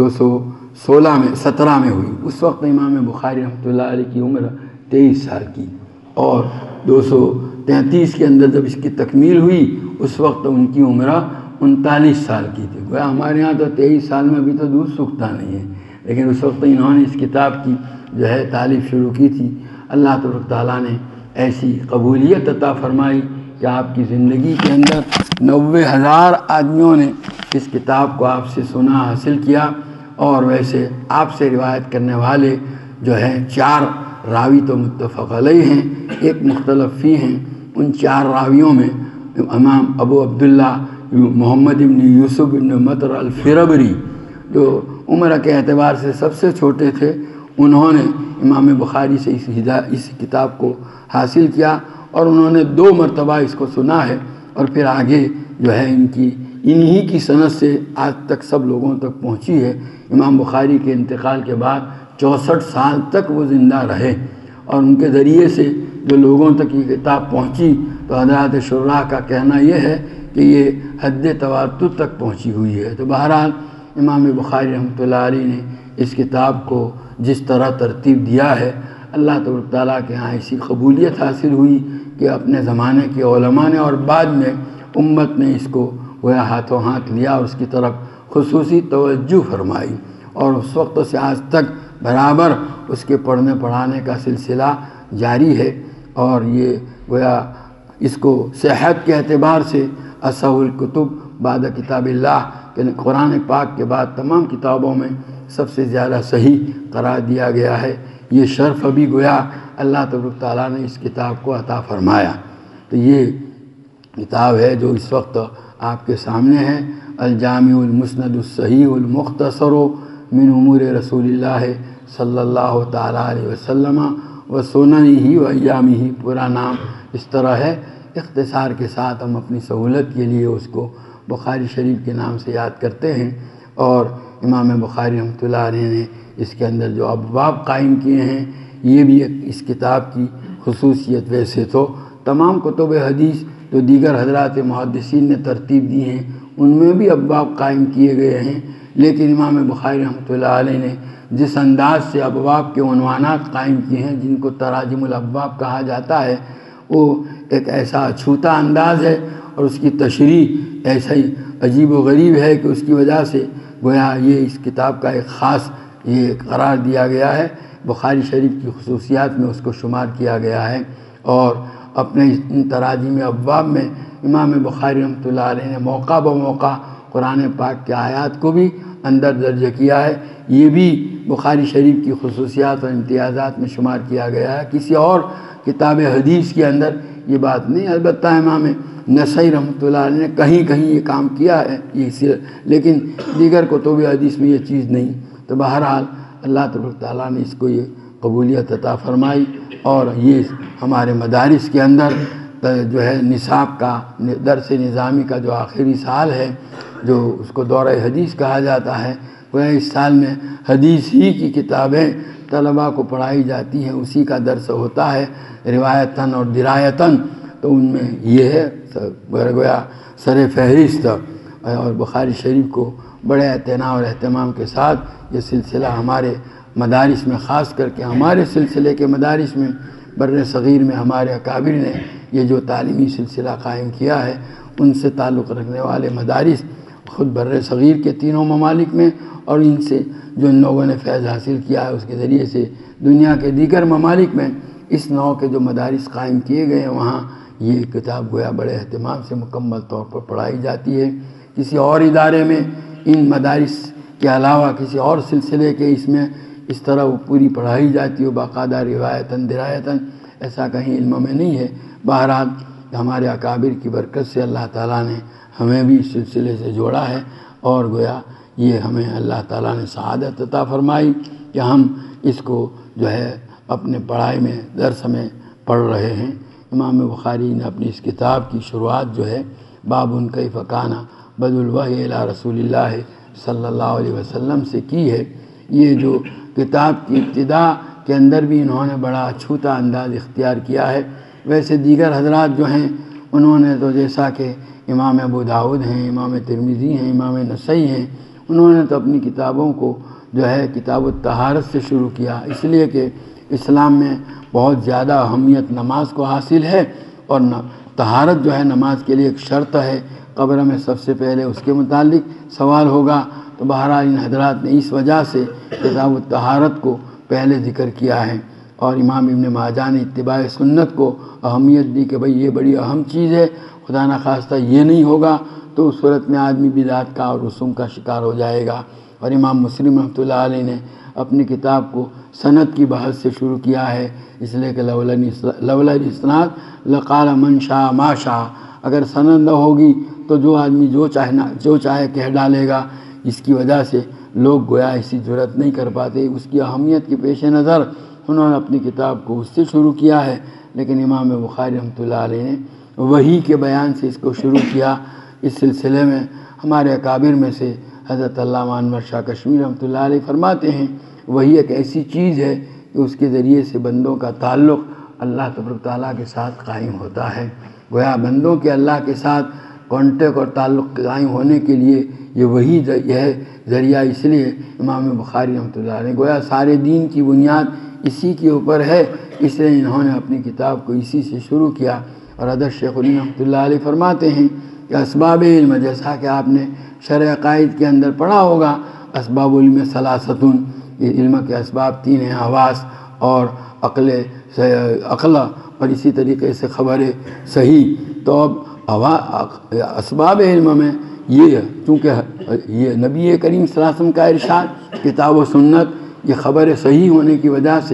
17 میں ہوئی۔ اس وقت امام بخاری رحمۃ اللہ علیہ کی عمر 23 سال کی، اور 233 کے اندر جب اس کی تکمیل ہوئی اس وقت ان کی عمر 39 سال کی تھی۔ گویا ہمارے ہاں تو 23 سال میں ابھی تو دودھ سوکھتا نہیں ہے، لیکن اس وقت انہوں نے اس کتاب کی جو ہے تالیف شروع کی تھی۔ اللہ تبارک تعالیٰ نے ایسی قبولیت عطا فرمائی کہ آپ کی زندگی کے اندر 90,000 آدمیوں نے اس کتاب کو آپ سے سنا حاصل کیا، اور ویسے آپ سے روایت کرنے والے جو ہیں 4 راوی تو متفق علیہ ہیں، ایک مختلف فی ہیں۔ ان 4 راویوں میں امام ابو عبداللہ محمد ابن یوسف ابن مطر الفربری جو عمر کے اعتبار سے سب سے چھوٹے تھے، انہوں نے امام بخاری سے اس کتاب کو حاصل کیا، اور انہوں نے 2 مرتبہ اس کو سنا ہے، اور پھر آگے جو ہے انہی کی سند سے آج تک سب لوگوں تک پہنچی ہے۔ امام بخاری کے انتقال کے بعد 64 سال تک وہ زندہ رہے، اور ان کے ذریعے سے جو لوگوں تک یہ کتاب پہنچی تو حضرات شراح کا کہنا یہ ہے کہ یہ حد تواتر تک پہنچی ہوئی ہے۔ تو بہرحال امام بخاری رحمۃ اللہ علیہ نے اس کتاب کو جس طرح ترتیب دیا ہے، اللہ تبارک تعالیٰ کے ہاں ایسی قبولیت حاصل ہوئی کہ اپنے زمانے کے علماء نے اور بعد میں امت نے اس کو گویا ہاتھوں ہاتھ لیا اور اس کی طرف خصوصی توجہ فرمائی، اور اس وقت سے آج تک برابر اس کے پڑھنے پڑھانے کا سلسلہ جاری ہے۔ اور یہ گویا اس کو صحت کے اعتبار سے اصح الکتب بعد کتاب اللہ کہ قرآن پاک کے بعد تمام کتابوں میں سب سے زیادہ صحیح قرار دیا گیا ہے۔ یہ شرف ابھی گویا اللہ تبارک تعالیٰ نے اس کتاب کو عطا فرمایا۔ تو یہ کتاب ہے جو اس وقت آپ کے سامنے ہے، الجامع المسند الصحیح المختصر من امور رسول اللہ صلی اللہ تعالیٰ علیہ وسلم و سننہ و ایامہ۔ پورا نام اس طرح ہے، اختصار کے ساتھ ہم اپنی سہولت کے لیے اس کو بخاری شریف کے نام سے یاد کرتے ہیں۔ اور امام بخاری رحمۃ اللہ علیہ نے اس کے اندر جو ابواب قائم کیے ہیں، یہ بھی ایک اس کتاب کی خصوصیت۔ ویسے تو تمام کتب حدیث جو دیگر حضرات محدثین نے ترتیب دی ہیں ان میں بھی ابواب قائم کیے گئے ہیں، لیکن امام بخاری رحمۃ اللہ علیہ نے جس انداز سے ابواب کے عنوانات قائم کیے ہیں، جن کو تراجم الابواب کہا جاتا ہے، وہ ایک ایسا اچھوتا انداز ہے اور اس کی تشریح ایسا ہی عجیب و غریب ہے کہ اس کی وجہ سے گویا یہ اس کتاب کا ایک خاص یہ قرار دیا گیا ہے، بخاری شریف کی خصوصیات میں اس کو شمار کیا گیا ہے۔ اور اپنے ان تراجم ابواب میں امام بخاری رحمۃ اللہ علیہ نے موقع بموقع قرآن پاک کے آیات کو بھی اندر درج کیا ہے، یہ بھی بخاری شریف کی خصوصیات اور امتیازات میں شمار کیا گیا ہے۔ کسی اور کتاب حدیث کے اندر یہ بات نہیں، البتہ امام نسائی رحمۃ اللہ علیہ نے کہیں کہیں یہ کام کیا ہے، لیکن دیگر کتب حدیث میں یہ چیز نہیں۔ تو بہرحال اللہ تبارک تعالیٰ نے اس کو یہ قبولیت عطا فرمائی، اور یہ ہمارے مدارس کے اندر جو ہے نصاب کا درس نظامی کا جو آخری سال ہے، جو اس کو دورہ حدیث کہا جاتا ہے، وہ اس سال میں حدیث ہی کی کتابیں طلباء کو پڑھائی جاتی ہیں، اسی کا درس ہوتا ہے روایتاً اور درایتاً۔ تو ان میں یہ ہے گویا سر فہرست، اور بخاری شریف کو بڑے اعتناء اور اہتمام کے ساتھ یہ سلسلہ ہمارے مدارس میں، خاص کر کے ہمارے سلسلے کے مدارس میں، بر صغیر میں ہمارے اکابر نے یہ جو تعلیمی سلسلہ قائم کیا ہے، ان سے تعلق رکھنے والے مدارس خود بر صغیر کے تینوں ممالک میں، اور ان سے جو ان لوگوں نے فیض حاصل کیا ہے اس کے ذریعے سے دنیا کے دیگر ممالک میں اس نوع کے جو مدارس قائم کیے گئے ہیں، وہاں یہ کتاب گویا بڑے اہتمام سے مکمل طور پر پڑھائی جاتی ہے۔ کسی اور ادارے میں ان مدارس کے علاوہ کسی اور سلسلے کے اس میں اس طرح وہ پوری پڑھائی جاتی ہو باقاعدہ روایتاً درایتاً، ایسا کہیں علم میں نہیں ہے۔ بہرحال ہمارے اکابر کی برکت سے اللہ تعالیٰ نے ہمیں بھی اس سلسلے سے جوڑا ہے، اور گویا یہ ہمیں اللہ تعالیٰ نے سعادت عطا فرمائی کہ ہم اس کو جو ہے اپنے پڑھائی میں درس میں پڑھ رہے ہیں۔ امام بخاری نے اپنی اس کتاب کی شروعات جو ہے باب کیف کان بدء الوحی الی رسول اللہ صلی اللہ علیہ وسلم سے کی ہے۔ یہ جو کتاب کی ابتدا کے اندر بھی انہوں نے بڑا اچھوتا انداز اختیار کیا ہے۔ ویسے دیگر حضرات جو ہیں انہوں نے تو جیسا کہ امام ابو داؤد ہیں، امام ترمذی ہیں، امام نسائی ہیں، انہوں نے تو اپنی کتابوں کو جو ہے کتاب الطہارت سے شروع کیا، اس لیے کہ اسلام میں بہت زیادہ اہمیت نماز کو حاصل ہے، اور طہارت جو ہے نماز کے لیے ایک شرط ہے۔ قبر میں سب سے پہلے اس کے متعلق سوال ہوگا، تو بہرحال ان حضرات نے اس وجہ سے کتاب الطہارت کو پہلے ذکر کیا ہے۔ اور امام ابن ماجہ نے اتباع سنت کو اہمیت دی کہ بھئی یہ بڑی اہم چیز ہے، خدا نخواستہ یہ نہیں ہوگا تو اس صورت میں آدمی بدعت کا اور رسوم کا شکار ہو جائے گا۔ اور امام مسلم رحمۃ اللہ علیہ نے اپنی کتاب کو سند کی بحث سے شروع کیا ہے، اس لیے کہ لولا الاسناد لقال من شاء ما شاء، اگر سند نہ ہوگی تو جو آدمی جو چاہے کہہ ڈالے گا۔ اس کی وجہ سے لوگ گویا ایسی جرات نہیں کر پاتے۔ اس کی اہمیت کے پیش نظر انہوں نے اپنی کتاب کو اس سے شروع کیا ہے، لیکن امام بخاری رحمۃ اللہ علیہ نے وحی کے بیان سے اس کو شروع کیا۔ اس سلسلے میں ہمارے اکابر میں سے حضرت علامہ انور شاہ کشمیری رحمۃ اللہ علیہ فرماتے ہیں، وحی ایک ایسی چیز ہے کہ اس کے ذریعے سے بندوں کا تعلق اللہ تبارک تعالیٰ کے ساتھ قائم ہوتا ہے۔ گویا بندوں کے اللہ کے ساتھ کانٹیکٹ اور تعلق قائم ہونے کے لیے یہ وحی ہے ذریعہ، اس لیے امام بخاری رحمۃ اللہ علیہ گویا سارے دین کی بنیاد اسی کے اوپر ہے، اس لیے انہوں نے اپنی کتاب کو اسی سے شروع کیا۔ اور حضرت شیخ الہند رحمۃ اللہ علیہ فرماتے ہیں کہ اسباب علم، جیسا کہ آپ نے شرح عقائد کے اندر پڑھا ہوگا، اسباب علم ثلاثۃ، یہ علم کے اسباب تین ہیں، حواس اور عقل اور اسی طریقے سے خبر صحیح۔ تو اب اسباب علم میں یہ چونکہ یہ نبی کریم صلی اللہ علیہ وسلم کا ارشاد، کتاب و سنت، یہ خبر صحیح ہونے کی وجہ سے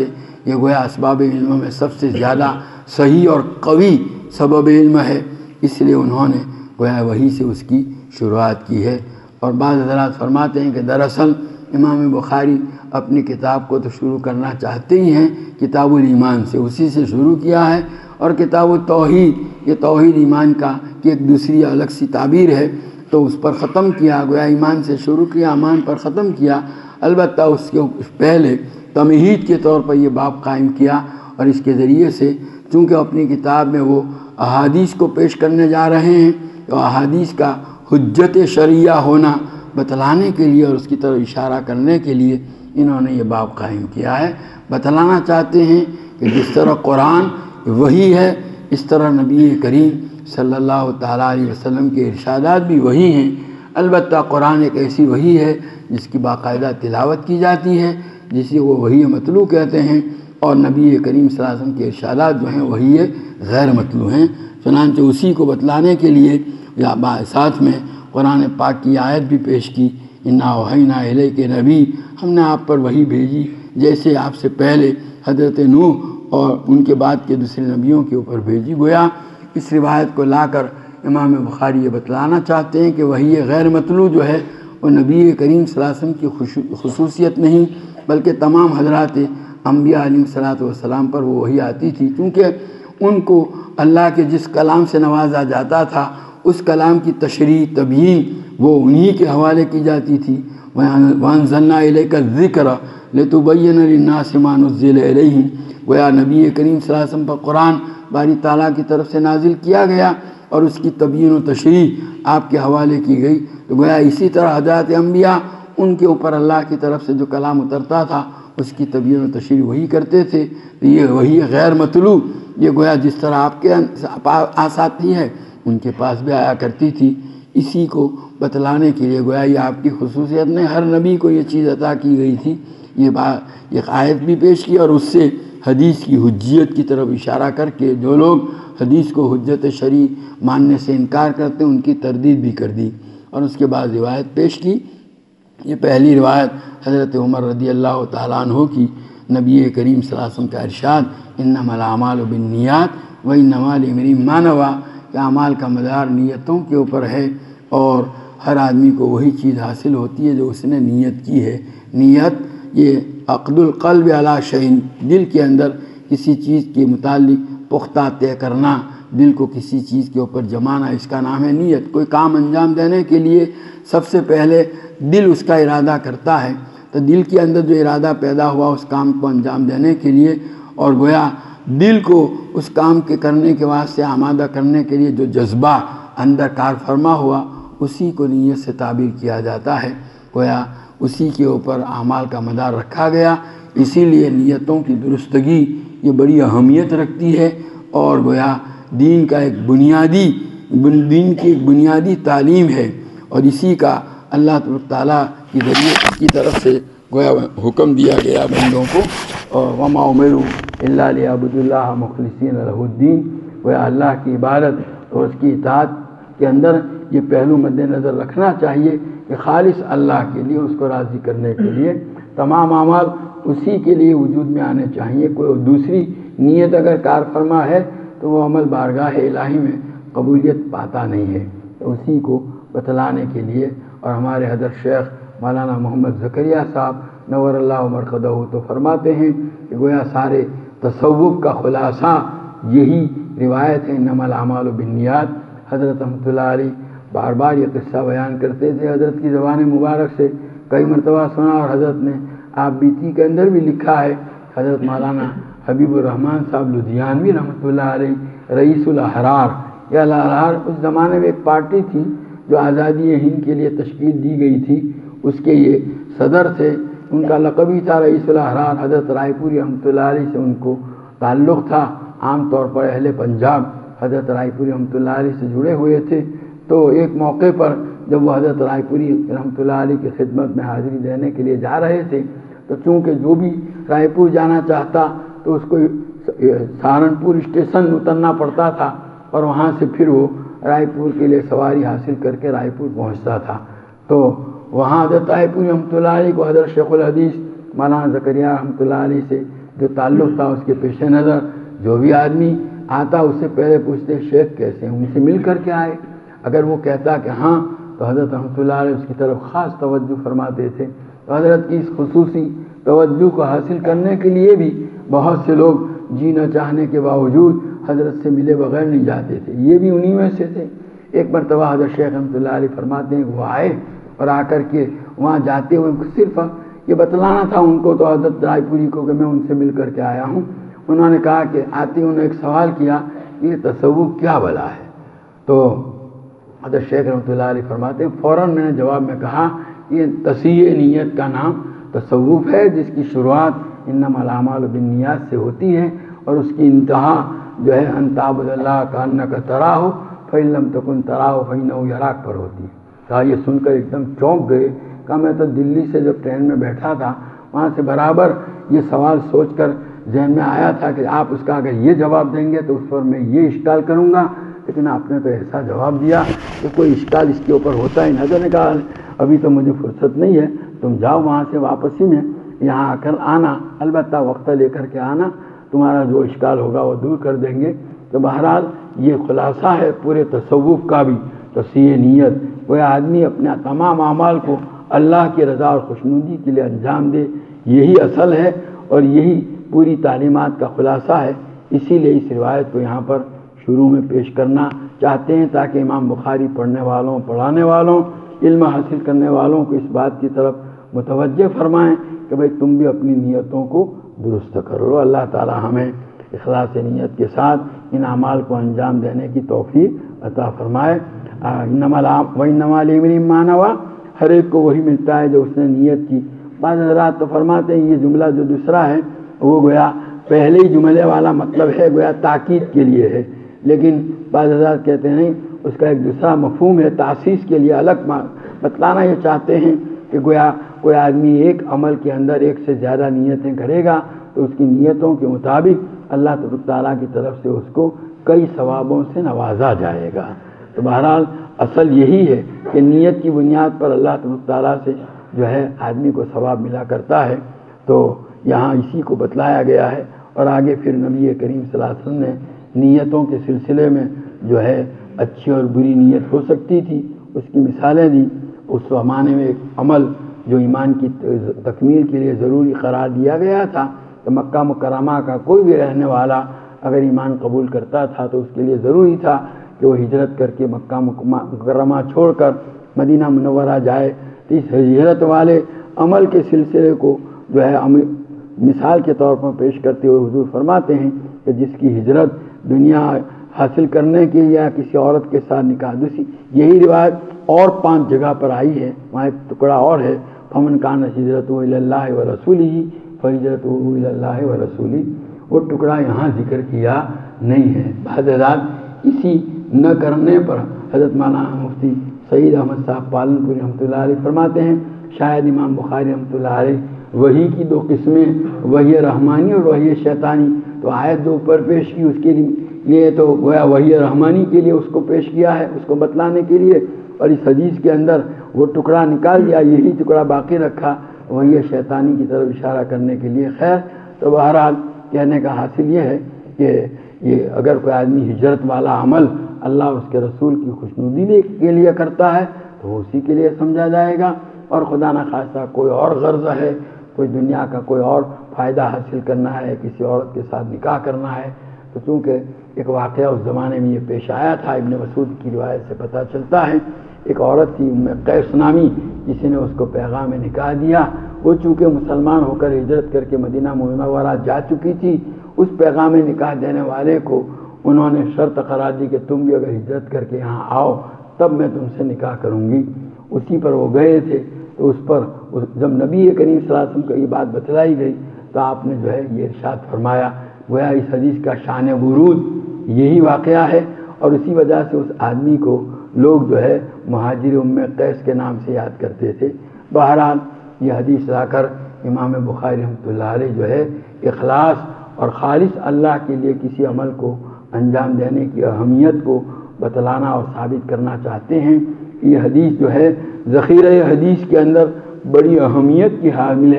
یہ گویا اسباب علم میں سب سے زیادہ صحیح اور قوی سبب علم ہے، اس لیے انہوں نے گویا وہی سے اس کی شروعات کی ہے۔ اور بعض حضرات فرماتے ہیں کہ دراصل امام بخاری اپنی کتاب کو تو شروع کرنا چاہتے ہی ہیں کتاب الایمان سے، اسی سے شروع کیا ہے، اور کتاب التوحید، یہ توحید ایمان کا کہ ایک دوسری الگ سی تعبیر ہے، تو اس پر ختم کیا، گویا ایمان سے شروع کیا، ایمان پر ختم کیا۔ البتہ اس کے پہلے تمہید کے طور پر یہ باب قائم کیا، اور اس کے ذریعے سے چونکہ اپنی کتاب میں وہ احادیث کو پیش کرنے جا رہے ہیں، تو احادیث کا حجت شرعیہ ہونا بتلانے کے لیے اور اس کی طرف اشارہ کرنے کے لیے انہوں نے یہ باب قائم کیا ہے۔ بتلانا چاہتے ہیں کہ جس طرح قرآن وحی ہے، اس طرح نبی کریم صلی اللہ تعالیٰ علیہ وسلم کے ارشادات بھی وحی ہیں۔ البتہ قرآن ایک ایسی وحی ہے جس کی باقاعدہ تلاوت کی جاتی ہے، جسے وہ وحی مطلوع کہتے ہیں، اور نبی کریم صلی اللہ علیہ وسلم کے ارشادات جو ہیں وحی غیر مطلوع ہیں۔ چنانچہ اسی کو بتلانے کے لیے یا ساتھ میں قرآن پاک کی آیت بھی پیش کی، انا اوحینا الیک نبی، ہم نے آپ پر وحی بھیجی جیسے آپ سے پہلے حضرت نوح اور ان کے بعد کے دوسرے نبیوں کے اوپر بھیجی۔ گویا اس روایت کو لا کر امام بخاری یہ بتلانا چاہتے ہیں کہ وحی غیر مطلوع جو ہے وہ نبی کریم صلی اللہ علیہ وسلم کی خصوصیت نہیں، بلکہ تمام حضرات انبیاء علیہ الصلوۃ والسلام پر وہ وحی آتی تھی، کیونکہ ان کو اللہ کے جس کلام سے نوازا جاتا تھا اس کلام کی تشریح تبیین وہ انہی کے حوالے کی جاتی تھی۔ وَأَنزَلْنَا إِلَيْكَ الذِّكْرَ لِتُبَيِّنَ لِلنَّاسِ مَا نُزِّلَ إِلَيْهِمْ، گویا نبی کریم صلی اللہ علیہ وسلم پر قرآن باری تعالیٰ کی طرف سے نازل کیا گیا اور اس کی تبیین و تشریح آپ کے حوالے کی گئی۔ تو گویا اسی طرح حضرات انبیاء ان کے اوپر اللہ کی طرف سے جو کلام اترتا تھا اس کی تبیین و تشریح وہی کرتے تھے۔ یہ وہی غیر مطلوع، یہ گویا جس طرح آپ کے پاس آتی ہے ان کے پاس بھی آیا کرتی تھی، اسی کو بتلانے کے لیے گویا یہ آپ کی خصوصیت نہیں، ہر نبی کو یہ چیز عطا کی گئی تھی۔ یہ آیت بھی پیش کی اور اس سے حدیث کی حجیت کی طرف اشارہ کر کے جو لوگ حدیث کو حجت شرعی ماننے سے انکار کرتے ہیں ان کی تردید بھی کر دی، اور اس کے بعد روایت پیش کی۔ یہ پہلی روایت حضرت عمر رضی اللہ تعالیٰ عنہ کی، نبی کریم صلی اللہ علیہ وسلم کا ارشاد انما الاعمال بالنیات وانما لامرئ ما نوی، کہ اعمال کا مدار نیتوں کے اوپر ہے اور ہر آدمی کو وہی چیز حاصل ہوتی ہے جو اس نے نیت کی ہے۔ نیت یہ عقد القلب علی شیء، دل کے اندر کسی چیز کے متعلق پختہ طے کرنا، دل کو کسی چیز کے اوپر جمانا، اس کا نام ہے نیت۔ کوئی کام انجام دینے کے لیے سب سے پہلے دل اس کا ارادہ کرتا ہے، تو دل کے اندر جو ارادہ پیدا ہوا اس کام کو انجام دینے کے لیے، اور گویا دل کو اس کام کے کرنے کے واسطے آمادہ کرنے کے لیے جو جذبہ اندر کار فرما ہوا اسی کو نیت سے تعبیر کیا جاتا ہے۔ گویا اسی کے اوپر اعمال کا مدار رکھا گیا، اسی لیے نیتوں کی درستگی یہ بڑی اہمیت رکھتی ہے، اور گویا دین کی ایک بنیادی تعلیم ہے، اور اسی کا اللہ تعالیٰ کی ذریعے کی طرف سے گویا حکم دیا گیا بندوں کو، اور وما امروا الا لیعبدوا اللہ مخلصین لہ الدین، گویا اللہ کی عبادت اور اس کی اطاعت کے اندر یہ پہلو مد نظر رکھنا چاہیے کہ خالص اللہ کے لیے، اس کو راضی کرنے کے لیے تمام اعمال اسی کے لیے وجود میں آنے چاہیے۔ کوئی دوسری نیت اگر کار فرما ہے تو وہ عمل بارگاہ الہی میں قبولیت پاتا نہیں ہے۔ تو اسی کو بتلانے کے لیے، اور ہمارے حضرت شیخ مولانا محمد زکریا صاحب نور اللہ مرقدہ تو فرماتے ہیں کہ گویا سارے تصوف کا خلاصہ یہی روایت ہے، انما الاعمال بالنیات۔ حضرت رحمۃ اللہ علیہ بار بار یہ قصہ بیان کرتے تھے، حضرت کی زبان مبارک سے کئی مرتبہ سنا، اور حضرت نے آپ بیتی کے اندر بھی لکھا ہے۔ حضرت مولانا حبیب الرحمن صاحب لدھیانوی رحمۃ اللہ علیہ رئیس الاحرار، یا الاحرار اس زمانے میں ایک پارٹی تھی جو آزادی ہند کے لیے تشکیل دی گئی تھی، اس کے یہ صدر تھے، ان کا لقب ہی تھا رئیس الاحرار۔ حضرت رائے پوری رحمۃ اللہ علیہ سے ان کو تعلق تھا، عام طور پر اہل پنجاب حضرت رائے پوری رحمۃ اللہ علیہ سے جڑے ہوئے تھے۔ تو ایک موقع پر جب وہ حضرت رائے پوری رحمۃ اللہ علیہ کی خدمت میں حاضری دینے کے لیے جا رہے تھے، تو چونکہ جو بھی رائے پور جانا چاہتا تو اس کو سہارنپور اسٹیشن اترنا پڑتا تھا، اور وہاں سے پھر وہ رائے پور کے لیے سواری حاصل کر کے رائے پور پہنچتا تھا۔ تو وہاں حضرت رائے پوری رحمۃ اللہ علیہ کو حضرت شیخ الحدیث مولانا زکریا رحمۃ اللہ علیہ سے جو تعلق تھا اس کے پیش نظر جو بھی آدمی آتا اس سے پہلے پوچھتے شیخ کیسے ہیں، ان سے مل کر کے آئے۔ اگر وہ کہتا کہ ہاں تو حضرت رحمۃ اللہ علیہ اس کی طرف خاص توجہ فرماتے تھے۔ تو حضرت کی اس خصوصی توجہ کو حاصل کرنے کے لیے بھی بہت سے لوگ جینا چاہنے کے باوجود حضرت سے ملے بغیر نہیں جاتے تھے، یہ بھی انہی میں سے تھے۔ ایک مرتبہ حضرت شیخ رحمۃ اللہ علیہ فرماتے ہیں وہ آئے اور آ کر کے وہاں جاتے ہوئے صرف یہ بتلانا تھا ان کو تو حضرت رائے پوری کو کہ میں ان سے مل کر کے آیا ہوں۔ انہوں نے کہا کہ آتے انہوں نے ایک سوال کیا کہ یہ تصوف کیا بلا ہے؟ تو حضرت شیخ رحمۃ اللہ علیہ فرماتے ہیں فوراً میں نے جواب میں کہا یہ تصحیح نیت کا نام تصوف ہے، جس کی شروعات انما الاعمال بالنیات سے ہوتی ہے اور اس کی انتہا جو ہے ان تعبد اللہ کانک تراہ فإن لم تکن تراہ فإنہ یراک پر ہوتی ہے۔ کہا یہ سن کر ایک دم چونک گئے۔ کہا میں تو دلی سے جب ٹرین میں بیٹھا تھا وہاں سے برابر یہ سوال سوچ کر ذہن میں آیا تھا کہ آپ اس کا اگر یہ جواب دیں گے تو اس پر میں یہ اشکال کروں گا، لیکن آپ نے تو ایسا جواب دیا کہ کوئی اشکال اس کے اوپر ہوتا ہی نہیں۔ حضرت نے کہا ابھی تو مجھے فرصت نہیں ہے، تم جاؤ وہاں سے واپسی میں یہاں آ کر آنا، البتہ وقت لے کر کے آنا، تمہارا جو اشکال ہوگا وہ دور کر دیں گے۔ تو بہرحال یہ خلاصہ ہے پورے تصوف کا بھی، تصحیح نیت، وہ آدمی اپنے تمام اعمال کو اللہ کی رضا اور خوشنودی کے لیے انجام دے، یہی اصل ہے اور یہی پوری تعلیمات کا خلاصہ ہے۔ اسی لیے اس روایت کو یہاں پر شروع میں پیش کرنا چاہتے ہیں تاکہ امام بخاری پڑھنے والوں، پڑھانے والوں، علم حاصل کرنے والوں کو اس بات کی طرف متوجہ فرمائیں کہ بھئی تم بھی اپنی نیتوں کو درست کرو۔ اللہ تعالی ہمیں اخلاص نیت کے ساتھ ان اعمال کو انجام دینے کی توفیق عطا فرمائے۔ انما لامرئ ما نویٰ، ہر ایک کو وہی ملتا ہے جو اس نے نیت کی۔ بعض حضرات تو فرماتے ہیں یہ جملہ جو دوسرا ہے وہ گویا پہلے ہی جملے والا مطلب ہے، گویا تاکید کے لیے ہے، لیکن بعض حضرات کہتے ہیں نہیں، اس کا ایک دوسرا مفہوم ہے، تاسیس کے لیے الگ بتلانا یہ چاہتے ہیں کہ گویا کوئی آدمی ایک عمل کے اندر ایک سے زیادہ نیتیں کرے گا تو اس کی نیتوں کے مطابق اللہ تبارک تعالیٰ کی طرف سے اس کو کئی ثوابوں سے نوازا جائے گا۔ تو بہرحال اصل یہی ہے کہ نیت کی بنیاد پر اللہ تبارک تعالیٰ سے جو ہے آدمی کو ثواب ملا کرتا ہے۔ تو یہاں اسی کو بتلایا گیا ہے، اور آگے پھر نبی کریم صلی اللہ علیہ وسلم نے نیتوں کے سلسلے میں جو ہے اچھی اور بری نیت ہو سکتی تھی اس کی مثالیں دی۔ اس زمانے میں ایک عمل جو ایمان کی تکمیل کے لیے ضروری قرار دیا گیا تھا کہ مکہ مکرمہ کا کوئی بھی رہنے والا اگر ایمان قبول کرتا تھا تو اس کے لیے ضروری تھا کہ وہ ہجرت کر کے مکہ مکرمہ چھوڑ کر مدینہ منورہ جائے۔ تو اس ہجرت والے عمل کے سلسلے کو جو ہے مثال کے طور پر پیش کرتے ہوئے حضور فرماتے ہیں کہ جس کی ہجرت دنیا حاصل کرنے کے یا کسی عورت کے ساتھ نکاح، دوسری یہی روایت اور 5 جگہ پر آئی ہے، وہاں ایک ٹکڑا اور ہے فمن کانت ہجرتہ الی اللہ ورسولہ فہجرتہ الی اللہ ورسولہ، وہ ٹکڑا یہاں ذکر کیا نہیں ہے۔ بعض حضرات اسی نہ کرنے پر حضرت مولانا مفتی سعید احمد صاحب پالن پوری رحمۃ اللہ علیہ فرماتے ہیں شاید امام بخاری رحمۃ اللہ علیہ وحی کی 2 قسمیں، وحی رحمانی اور وحی شیطانی، تو آیت جو اوپر پیش کی اس کے لیے تو گویا وحی رحمانی کے لیے اس کو پیش کیا ہے، اس کو بتلانے کے لیے، اور اس حدیث کے اندر وہ ٹکڑا نکال دیا، یہی ٹکڑا باقی رکھا وحی شیطانی کی طرف اشارہ کرنے کے لیے۔ خیر، تو بہرحال کہنے کا حاصل یہ ہے کہ یہ اگر کوئی آدمی ہجرت والا عمل اللہ اور اس کے رسول کی خوشنودی کے لیے کرتا ہے تو وہ اسی کے لیے سمجھا جائے گا، اور خدا نہ خواستہ کوئی اور غرض ہے، کوئی دنیا کا کوئی اور فائدہ حاصل کرنا ہے، کسی عورت کے ساتھ نکاح کرنا ہے، تو چونکہ ایک واقعہ اس زمانے میں یہ پیش آیا تھا، ابن مسعود کی روایت سے پتہ چلتا ہے، ایک عورت تھی ام قیس نامی، کسی نے اس کو پیغام نکاح دیا، وہ چونکہ مسلمان ہو کر ہجرت کر کے مدینہ منورہ جا چکی تھی، اس پیغام نکاح دینے والے کو انہوں نے شرط قرار دی کہ تم بھی اگر ہجرت کر کے یہاں آؤ تب میں تم سے نکاح کروں گی۔ اسی پر وہ گئے تھے، تو اس پر جب نبی کریم صلی اللہ علیہ وسلم کو یہ بات بتلائی گئی تو آپ نے جو ہے یہ ارشاد فرمایا، گویا اس حدیث کا شان ورود یہی واقعہ ہے، اور اسی وجہ سے اس آدمی کو لوگ جو ہے مہاجر ام قیس کے نام سے یاد کرتے تھے۔ بہرحال یہ حدیث لا کر امام بخاری رحمۃ اللہ علیہ جو ہے اخلاص اور خالص اللہ کے لیے کسی عمل کو انجام دینے کی اہمیت کو بتلانا اور ثابت کرنا چاہتے ہیں۔ یہ حدیث جو ہے ذخیرہ حدیث کے اندر بڑی اہمیت کی حامل ہے،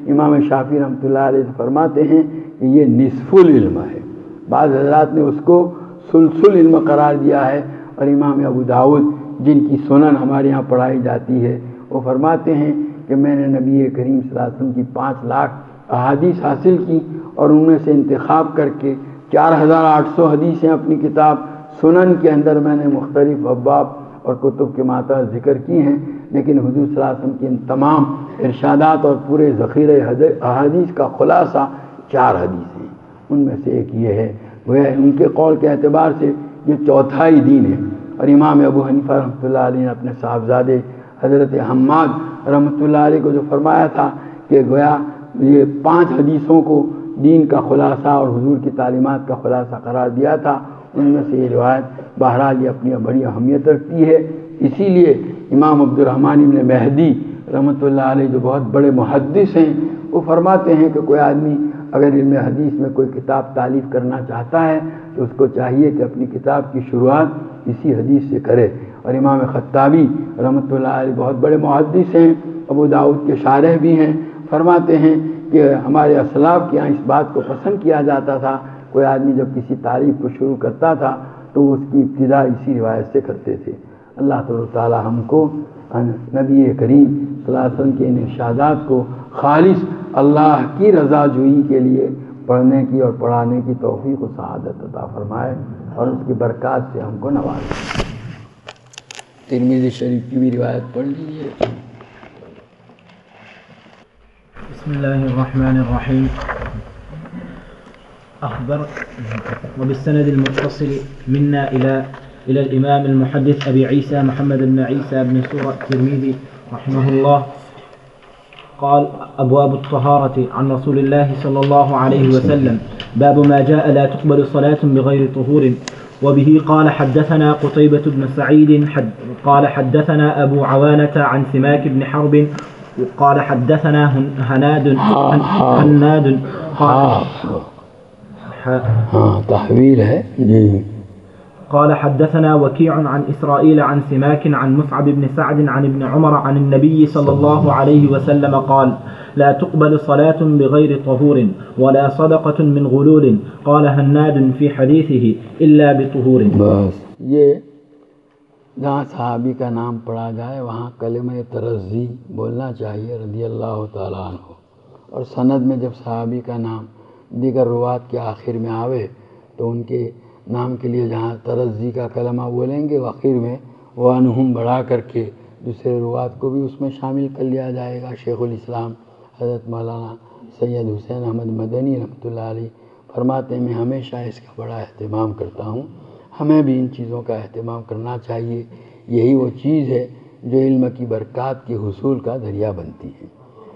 امام شافعی رحمۃ اللہ علیہ فرماتے ہیں کہ یہ نصف العلم ہے، بعض حضرات نے اس کو ثلث العلم قرار دیا ہے، اور امام ابو داؤد جن کی سنن ہمارے یہاں پڑھائی جاتی ہے وہ فرماتے ہیں کہ میں نے نبی کریم صلی اللہ علیہ وسلم کی 5 لاکھ احادیث حاصل کی، اور ان میں سے انتخاب کر کے 4800 حدیثیں اپنی کتاب سنن کے اندر میں نے مختلف ابواب اور کتب کے ماتحت ذکر کی ہیں، لیکن حضور صلی اللہ علیہ وسلم کے ان تمام ارشادات اور پورے ذخیرہ احادیث کا خلاصہ 4 حدیثیں ہیں، ان میں سے ایک یہ ہے، وہ ان کے قول کے اعتبار سے یہ چوتھائی دین ہے۔ اور امام ابو حنیفہ رحمۃ اللہ علیہ نے اپنے صاحبزادے حضرت حماد رحمۃ اللہ علیہ کو جو فرمایا تھا کہ گویا یہ 5 حدیثوں کو دین کا خلاصہ اور حضور کی تعلیمات کا خلاصہ قرار دیا تھا، ان میں سے یہ روایت بہرحال یہ اپنی بڑی اہمیت رکھتی ہے۔ اسی لیے امام عبد الرحمن بن مہدی رحمۃ اللہ علیہ جو بہت بڑے محدث ہیں، وہ فرماتے ہیں کہ کوئی آدمی اگر علم حدیث میں کوئی کتاب تالیف کرنا چاہتا ہے تو اس کو چاہیے کہ اپنی کتاب کی شروعات اسی حدیث سے کرے۔ اور امام خطابی رحمۃ اللہ علیہ بہت بڑے محدث ہیں، ابو داؤد کے شارح بھی ہیں، فرماتے ہیں کہ ہمارے اسلاف کے یہاں اس بات کو پسند کیا جاتا تھا، کوئی آدمی جب کسی تعریف کو شروع کرتا تھا تو اس کی ابتدا اسی روایت سے کرتے تھے۔ اللہ تعالی ہم کو نبی کریم صلی اللہ علیہ وسلم کے ان ارشادات کو خالص اللہ کی رضا جوئی کے لیے پڑھنے کی اور پڑھانے کی توفیق و سعادت عطا فرمائے، اور اس کی برکات سے ہم کو نوازے۔ ترمذی شریف کی بھی روایت پڑھ لیجیے۔ بسم الله الرحمن الرحيم. أخبر وبالسند المتصل منا إلى الإمام المحدث أبي عيسى محمد بن عيسى بن سورة الترمذي رحمه الله قال: أبواب الطهارة عن رسول الله صلى الله عليه وسلم باب ما جاء لا تقبل صلاة بغير طهور. وبه قال حدثنا قتيبة بن سعيد قال حدثنا أبو عوانة عن سماك بن حرب قال حدثنا هناد تحویل ہے جی۔ قال حدثنا وكيع عن إسرائيل عن سماك عن مصعب بن سعد عن ابن عمر عن النبي صلى الله عليه وسلم قال: لا تقبل صلاة بغير طهور ولا صدقة من غلول. قال هناد في حديثه إلا بطهور. بس یہ جہاں صحابی کا نام پڑھا جائے وہاں کلمہ ترضی بولنا چاہیے رضی اللہ تعالیٰ عنہ، اور سند میں جب صحابی کا نام دیگر روات کے آخر میں آوے تو ان کے نام کے لیے جہاں ترضی کا کلمہ بولیں گے آخر میں وعنہم بڑھا کر کے دوسرے روات کو بھی اس میں شامل کر لیا جائے گا۔ شیخ الاسلام حضرت مولانا سید حسین احمد مدنی رحمۃ اللہ علیہ فرماتے ہیں میں ہمیشہ اس کا بڑا اہتمام کرتا ہوں، ہمیں بھی ان چیزوں کا اہتمام کرنا چاہیے، یہی وہ چیز ہے جو علم کی برکات کے حصول کا ذریعہ بنتی ہے۔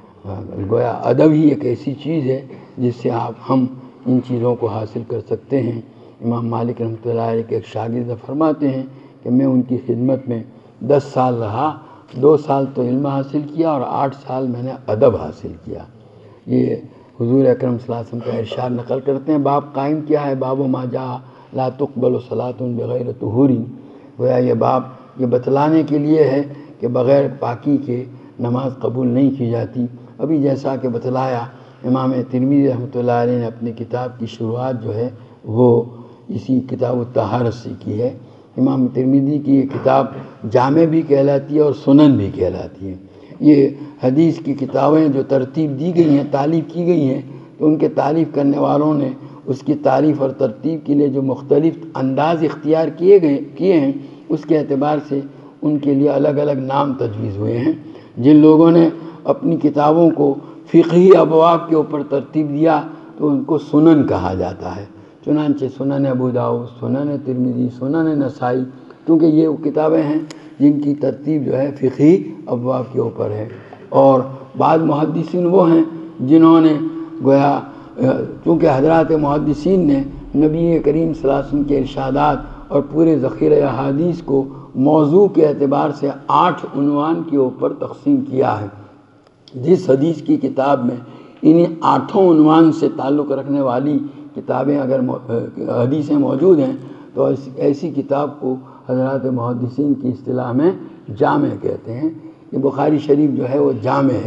گویا ادب ہی ایک ایسی چیز ہے جس سے ہم ان چیزوں کو حاصل کر سکتے ہیں۔ امام مالک رحمۃ اللہ علیہ کے ایک شاگرد فرماتے ہیں کہ میں ان کی خدمت میں 10 سال رہا، 2 سال تو علم حاصل کیا اور 8 سال میں نے ادب حاصل کیا۔ یہ حضور اکرم صلی اللہ علیہ وسلم کا ارشاد نقل کرتے ہیں۔ باب قائم کیا ہے؟ باب ما جاء لا تقبل صلاۃ بغیر طہور۔ گویا یہ باب یہ بتلانے کے لیے ہے کہ بغیر پاکی کے نماز قبول نہیں کی جاتی۔ ابھی جیسا کہ بتلایا امام ترمذی رحمۃ اللہ علیہ نے اپنی کتاب کی شروعات جو ہے وہ اسی کتاب الطہارت سے کی ہے۔ امام ترمذی کی یہ کتاب جامع بھی کہلاتی ہے اور سنن بھی کہلاتی ہے۔ یہ حدیث کی کتابیں جو ترتیب دی گئی ہیں، تعلیف کی گئی ہیں، تو ان کے تعلیف کرنے والوں نے اس کی تعریف اور ترتیب کے لیے جو مختلف انداز اختیار کیے ہیں اس کے اعتبار سے ان کے لیے الگ الگ نام تجویز ہوئے ہیں۔ جن لوگوں نے اپنی کتابوں کو فقہی ابواب کے اوپر ترتیب دیا تو ان کو سنن کہا جاتا ہے، چنانچہ سنن ابو داؤد، سنن ترمذی، سنن نسائی، کیونکہ یہ وہ کتابیں ہیں جن کی ترتیب جو ہے فقہی ابواب کے اوپر ہے۔ اور بعض محدثین وہ ہیں جنہوں نے گویا چونکہ حضرات محدثین نے نبی کریم صلی اللہ علیہ وسلم کے ارشادات اور پورے ذخیرہ احادیث کو موضوع کے اعتبار سے 8 عنوان کے اوپر تقسیم کیا ہے۔ جس حدیث کی کتاب میں انہیں 8 عنوان سے تعلق رکھنے والی کتابیں اگر حدیثیں موجود ہیں تو ایسی کتاب کو حضرات محدثین کی اصطلاح میں جامع کہتے ہیں۔ یہ بخاری شریف جو ہے وہ جامع ہے،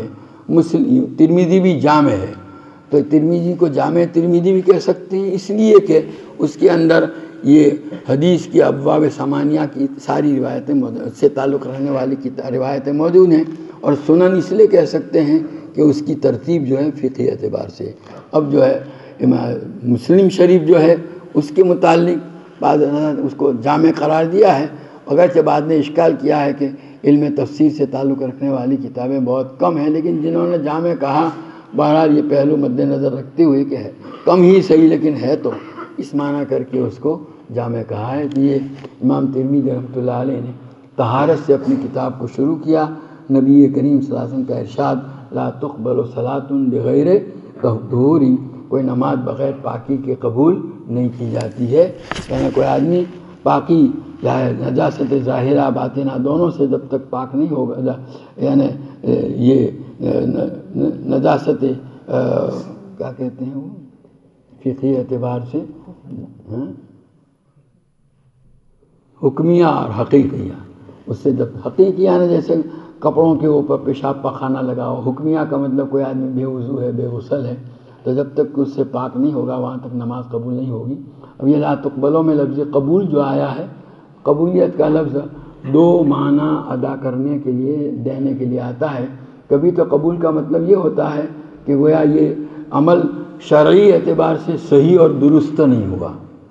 ترمذی بھی جامع ہے، تو ترمذی کو جامع ترمذی بھی کہہ سکتے ہیں، اس لیے کہ اس کے اندر یہ حدیث کی ابواب ثمانیہ کی ساری روایتیں سے تعلق رکھنے والی روایتیں موجود ہیں، اور سنن اس لیے کہہ سکتے ہیں کہ اس کی ترتیب جو ہے فقہی اعتبار سے اب جو ہے مسلم شریف جو ہے اس کے متعلق بعض اس کو جامع قرار دیا ہے، اگرچہ بعد نے اشکال کیا ہے کہ علم تفسیر سے تعلق رکھنے والی کتابیں بہت کم ہیں، لیکن جنہوں نے جامع کہا بہرحال یہ پہلو مد نظر رکھتے ہوئے کہ ہے کم ہی صحیح لیکن ہے تو اس معنی کر کے اس کو جامع کہا ہے۔ کہ یہ امام ترمذی رحمۃ اللہ علیہ نے طہارت سے اپنی کتاب کو شروع کیا۔ نبی کریم صلی اللہ علیہ وسلم کا ارشاد لا تقبل صلاۃ بغیر طہور، کوئی نماز بغیر پاکی کے قبول نہیں کی جاتی ہے، یعنی کوئی آدمی پاکی نجاست ظاہرہ باطنہ دونوں سے جب تک پاک نہیں ہوگا، یعنی یہ نجاست کیا کہتے ہیں وہ فقہی اعتبار سے حکمیہ اور حقیقیہ، اس سے جب حقیقیہ نا جیسے کپڑوں کے اوپر پیشاب پخانہ لگا ہو، حکمیہ کا مطلب کوئی آدمی بے وضو ہے بے غسل ہے تو جب تک اس سے پاک نہیں ہوگا وہاں تک نماز قبول نہیں ہوگی۔ اب یہ لا تقبلوں میں لفظ قبول جو آیا ہے، قبولیت کا لفظ دو معنی ادا کرنے کے لیے دینے کے لیے آتا ہے۔ کبھی تو قبول کا مطلب یہ ہوتا ہے کہ گویا یہ عمل شرعی اعتبار سے صحیح اور درست نہیں ہوا،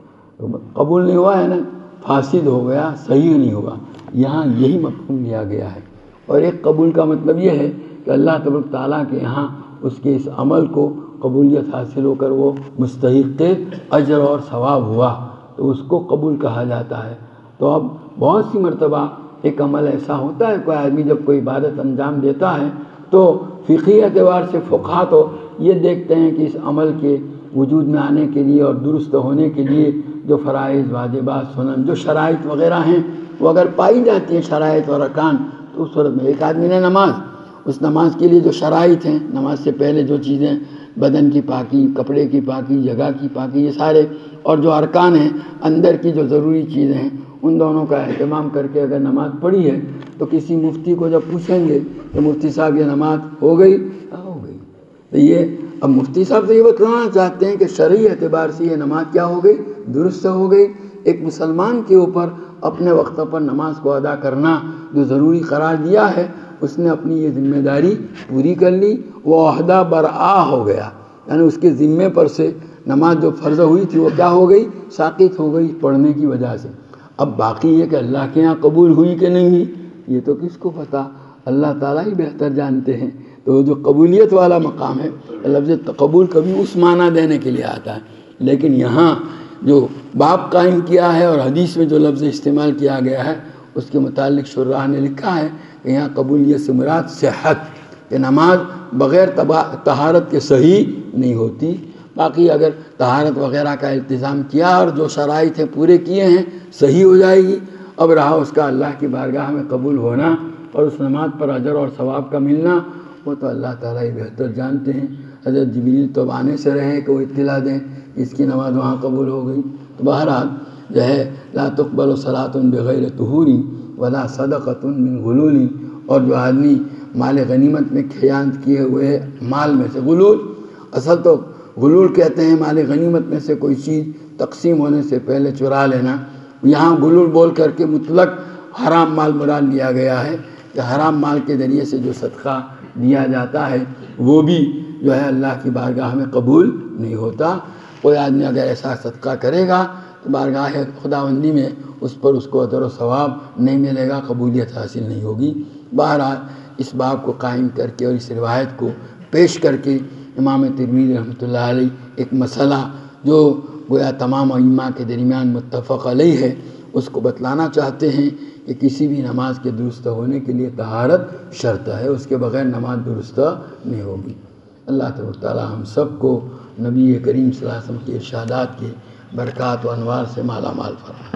قبول نہیں ہوا ہے نا، فاسد ہو گیا، صحیح نہیں ہوا، یہاں یہی مفہوم لیا گیا ہے۔ اور ایک قبول کا مطلب یہ ہے کہ اللہ تبارک تعالیٰ کے یہاں اس کے اس عمل کو قبولیت حاصل ہو کر وہ مستحق اجر اور ثواب ہوا تو اس کو قبول کہا جاتا ہے۔ تو اب بہت سی مرتبہ ایک عمل ایسا ہوتا ہے، کوئی آدمی جب کوئی عبادت انجام دیتا ہے تو فقہی اعتبار سے فقہا تو یہ دیکھتے ہیں کہ اس عمل کے وجود میں آنے کے لیے اور درست ہونے کے لیے جو فرائض واجبات سنن جو شرائط وغیرہ ہیں وہ اگر پائی جاتی ہیں شرائط اور ارکان، تو اس صورت میں ایک آدمی نے نماز، اس نماز کے لیے جو شرائط ہیں، نماز سے پہلے جو چیزیں بدن کی پاکی، کپڑے کی پاکی، جگہ کی پاکی، یہ سارے اور جو ارکان ہیں اندر کی جو ضروری چیزیں ہیں ان دونوں کا اہتمام کر کے اگر نماز پڑھی ہے تو کسی مفتی کو جب پوچھیں گے کہ مفتی صاحب یہ نماز ہو گئی؟ ہو گئی۔ تو یہ اب مفتی صاحب سے یہ بتلانا چاہتے ہیں کہ شرعی اعتبار سے یہ نماز کیا ہو گئی؟ درست ہو گئی۔ ایک مسلمان کے اوپر اپنے وقت پر نماز کو ادا کرنا جو ضروری قرار دیا ہے، اس نے اپنی یہ ذمہ داری پوری کر لی، وہ عہدہ برآ ہو گیا، یعنی اس کے ذمے پر سے نماز جو فرض ہوئی تھی وہ کیا ہو گئی؟ ساقط ہو گئی پڑھنے کی وجہ سے۔ اب باقی یہ کہ اللہ کے یہاں قبول ہوئی کہ نہیں ہوئی یہ تو کس کو پتہ، اللہ تعالیٰ ہی بہتر جانتے ہیں۔ تو جو قبولیت والا مقام ہے، لفظ قبول کبھی اس معنی دینے کے لیے آتا ہے، لیکن یہاں جو باب قائم کیا ہے اور حدیث میں جو لفظ استعمال کیا گیا ہے اس کے متعلق شراح نے لکھا ہے کہ یہاں قبولیت سے مراد صحت، کہ نماز بغیر طہارت کے صحیح نہیں ہوتی۔ باقی اگر طہارت وغیرہ کا التزام کیا اور جو شرائط ہیں پورے کیے ہیں صحیح ہو جائے گی۔ اب رہا اس کا اللہ کی بارگاہ میں قبول ہونا اور اس نماز پر اجر اور ثواب کا ملنا، وہ تو اللہ تعالیٰ ہی بہتر جانتے ہیں۔ حضرت جبریل تو آنے سے رہے کہ وہ اطلاع دیں اس کی نماز وہاں قبول ہو گئی۔ تو بہرحال جو ہے لا تقبل صلاۃ بغیر طہور ولا صدقۃ من غلول، اور جو آدمی مال غنیمت میں خیانت کیے ہوئے مال میں سے، غلول اصل تو غلول کہتے ہیں مال غنیمت میں سے کوئی چیز تقسیم ہونے سے پہلے چرا لینا، یہاں غلول بول کر کے مطلق حرام مال مراد لیا گیا ہے کہ حرام مال کے ذریعے سے جو صدقہ دیا جاتا ہے وہ بھی جو ہے اللہ کی بارگاہ میں قبول نہیں ہوتا۔ کوئی آدمی اگر ایسا صدقہ کرے گا تو بارگاہ خداوندی میں اس پر اس کو اجر و ثواب نہیں ملے گا، قبولیت حاصل نہیں ہوگی۔ بہرحال اس باب کو قائم کر کے اور اس روایت کو پیش کر کے امام ترمذی رحمۃ اللہ علیہ ایک مسئلہ جو گویا تمام ائمہ کے درمیان متفق علیہ ہے اس کو بتلانا چاہتے ہیں کہ کسی بھی نماز کے درست ہونے کے لیے طہارت شرط ہے، اس کے بغیر نماز درست نہیں ہوگی۔ اللہ تبارک تعالیٰ ہم سب کو نبی کریم صلی اللہ علیہ وسلم کے ارشادات کے برکات و انوار سے مالا مال فرمائے۔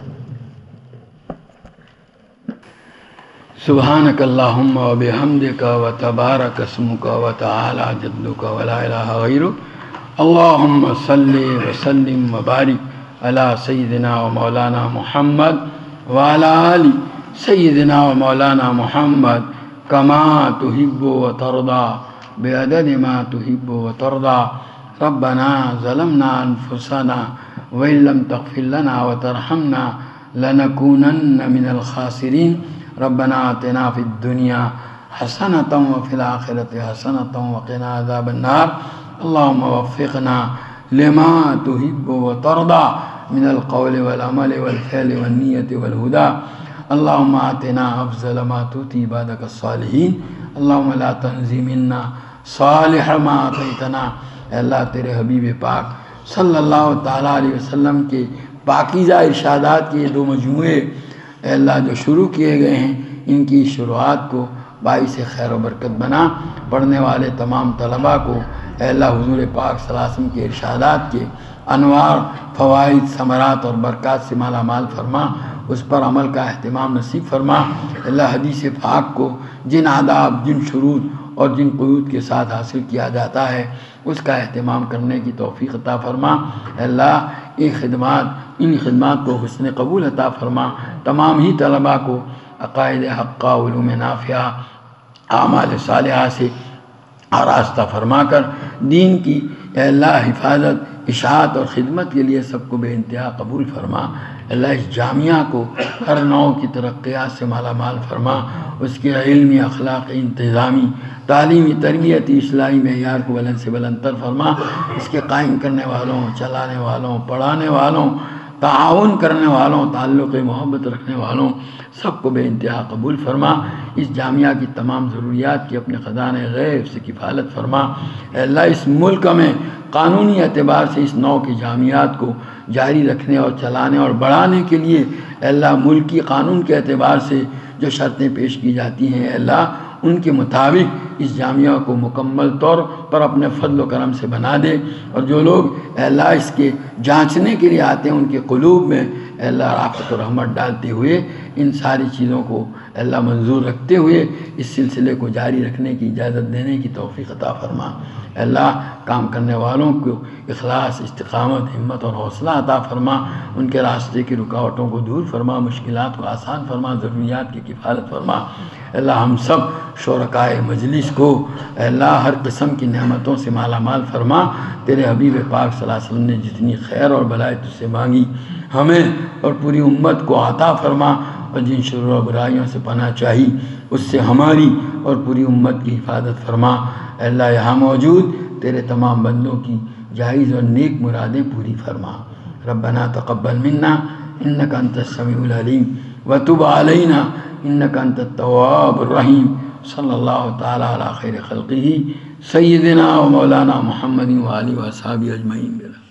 سبحانک اللہم و بحمدک و تبارک اسمک و تعالی جدک و لا الہ غیرک، اللہم صلی وسلم و بارک علی سیدنا و مولانا محمد و علی آل سیدنا و مولانا محمد کما تحب و ترضی بعدد ما تحب وترضى ربنا ظلمنا أنفسنا وإن لم تغفر لنا وترحمنا لنكونن من الخاسرين ربنا آتنا في الدنيا حسنة وفي الآخرة حسنة وقنا عذاب النار اللهم وفقنا لما تحب وترضى من القول والعمل والفعل والنية والهدى اللهم آتنا أفضل ما تؤتي عبادك الصالحين اللهم لا تنزع منا صالح ما آتيتنا اے اللہ تیرے حبیب پاک صلی اللہ تعالیٰ علیہ وسلم کے پاکیزہ ارشادات کے یہ دو مجموعے اے اللہ جو شروع کیے گئے ہیں ان کی شروعات کو باعث خیر و برکت بنا، پڑھنے والے تمام طلباء کو اے اللہ حضور پاک صلی اللہ علیہ وسلم کے ارشادات کے انوار، فوائد، ثمرات اور برکات سے مالا مال فرما، اس پر عمل کا اہتمام نصیب فرما۔ اللہ حدیث پاک کو جن آداب، جن شروط اور جن قیود کے ساتھ حاصل کیا جاتا ہے اس کا اہتمام کرنے کی توفیق عطا فرما۔ اللہ ان خدمات کو حسن قبول عطا فرما۔ تمام ہی طلباء کو عقائد حقہ، علوم نافعہ، اعمال صالحہ سے آراستہ فرما کر دین کی اے اللہ حفاظت، اشاعت اور خدمت کے لیے سب کو بے انتہا قبول فرما۔ اللہ اس جامعہ کو ہر نوع کی ترقیات سے مالا مال فرما، اس کے علمی، اخلاقی، انتظامی، تعلیمی، تربیتی، اصلاحی معیار کو بلند سے بلند تر فرما۔ اس کے قائم کرنے والوں، چلانے والوں، پڑھانے والوں، تعاون کرنے والوں، تعلق محبت رکھنے والوں سب کو بے انتہا قبول فرما۔ اس جامعہ کی تمام ضروریات کی اپنے خزانے غیب سے کفالت فرما۔ اے اللہ اس ملک میں قانونی اعتبار سے اس نوع کی جامعات کو جاری رکھنے اور چلانے اور بڑھانے کے لیے اے اللہ ملکی قانون کے اعتبار سے جو شرطیں پیش کی جاتی ہیں اے اللہ ان کے مطابق اس جامعہ کو مکمل طور پر اپنے فضل و کرم سے بنا دے، اور جو لوگ اے اللہ اس کے جانچنے کے لیے آتے ہیں ان کے قلوب میں اے اللہ رافت و رحمت ڈالتے ہوئے ان ساری چیزوں کو اے اللہ منظور رکھتے ہوئے اس سلسلے کو جاری رکھنے کی اجازت دینے کی توفیق عطا فرما۔ اے اللہ کام کرنے والوں کو اخلاص، استقامت، ہمت اور حوصلہ عطا فرما، ان کے راستے کی رکاوٹوں کو دور فرما، مشکلات کو آسان فرما، ضروریات کی کفالت فرما۔ اے اللہ ہم سب شرکائے مجلس کو اے اللہ ہر قسم کی نعمتوں سے مالا مال فرما۔ تیرے حبیب پاک صلی اللہ علیہ وسلم نے جتنی خیر اور بھلائی تجھ سے مانگی ہمیں اور پوری امت کو عطا فرما، اور جن شرور و برائیوں سے پناہ چاہی اس سے ہماری اور پوری امت کی حفاظت فرما۔ اے اللہ یہاں موجود تیرے تمام بندوں کی جائز اور نیک مرادیں پوری فرما۔ ربنا تقبل منا انک انت السمیع العلیم وتب علینا انک انت التواب الرحیم۔ صلی اللہ تعالی علی خیر خلقہ سیدنا و مولانا محمد و آلہ و اصحابہ اجمعین۔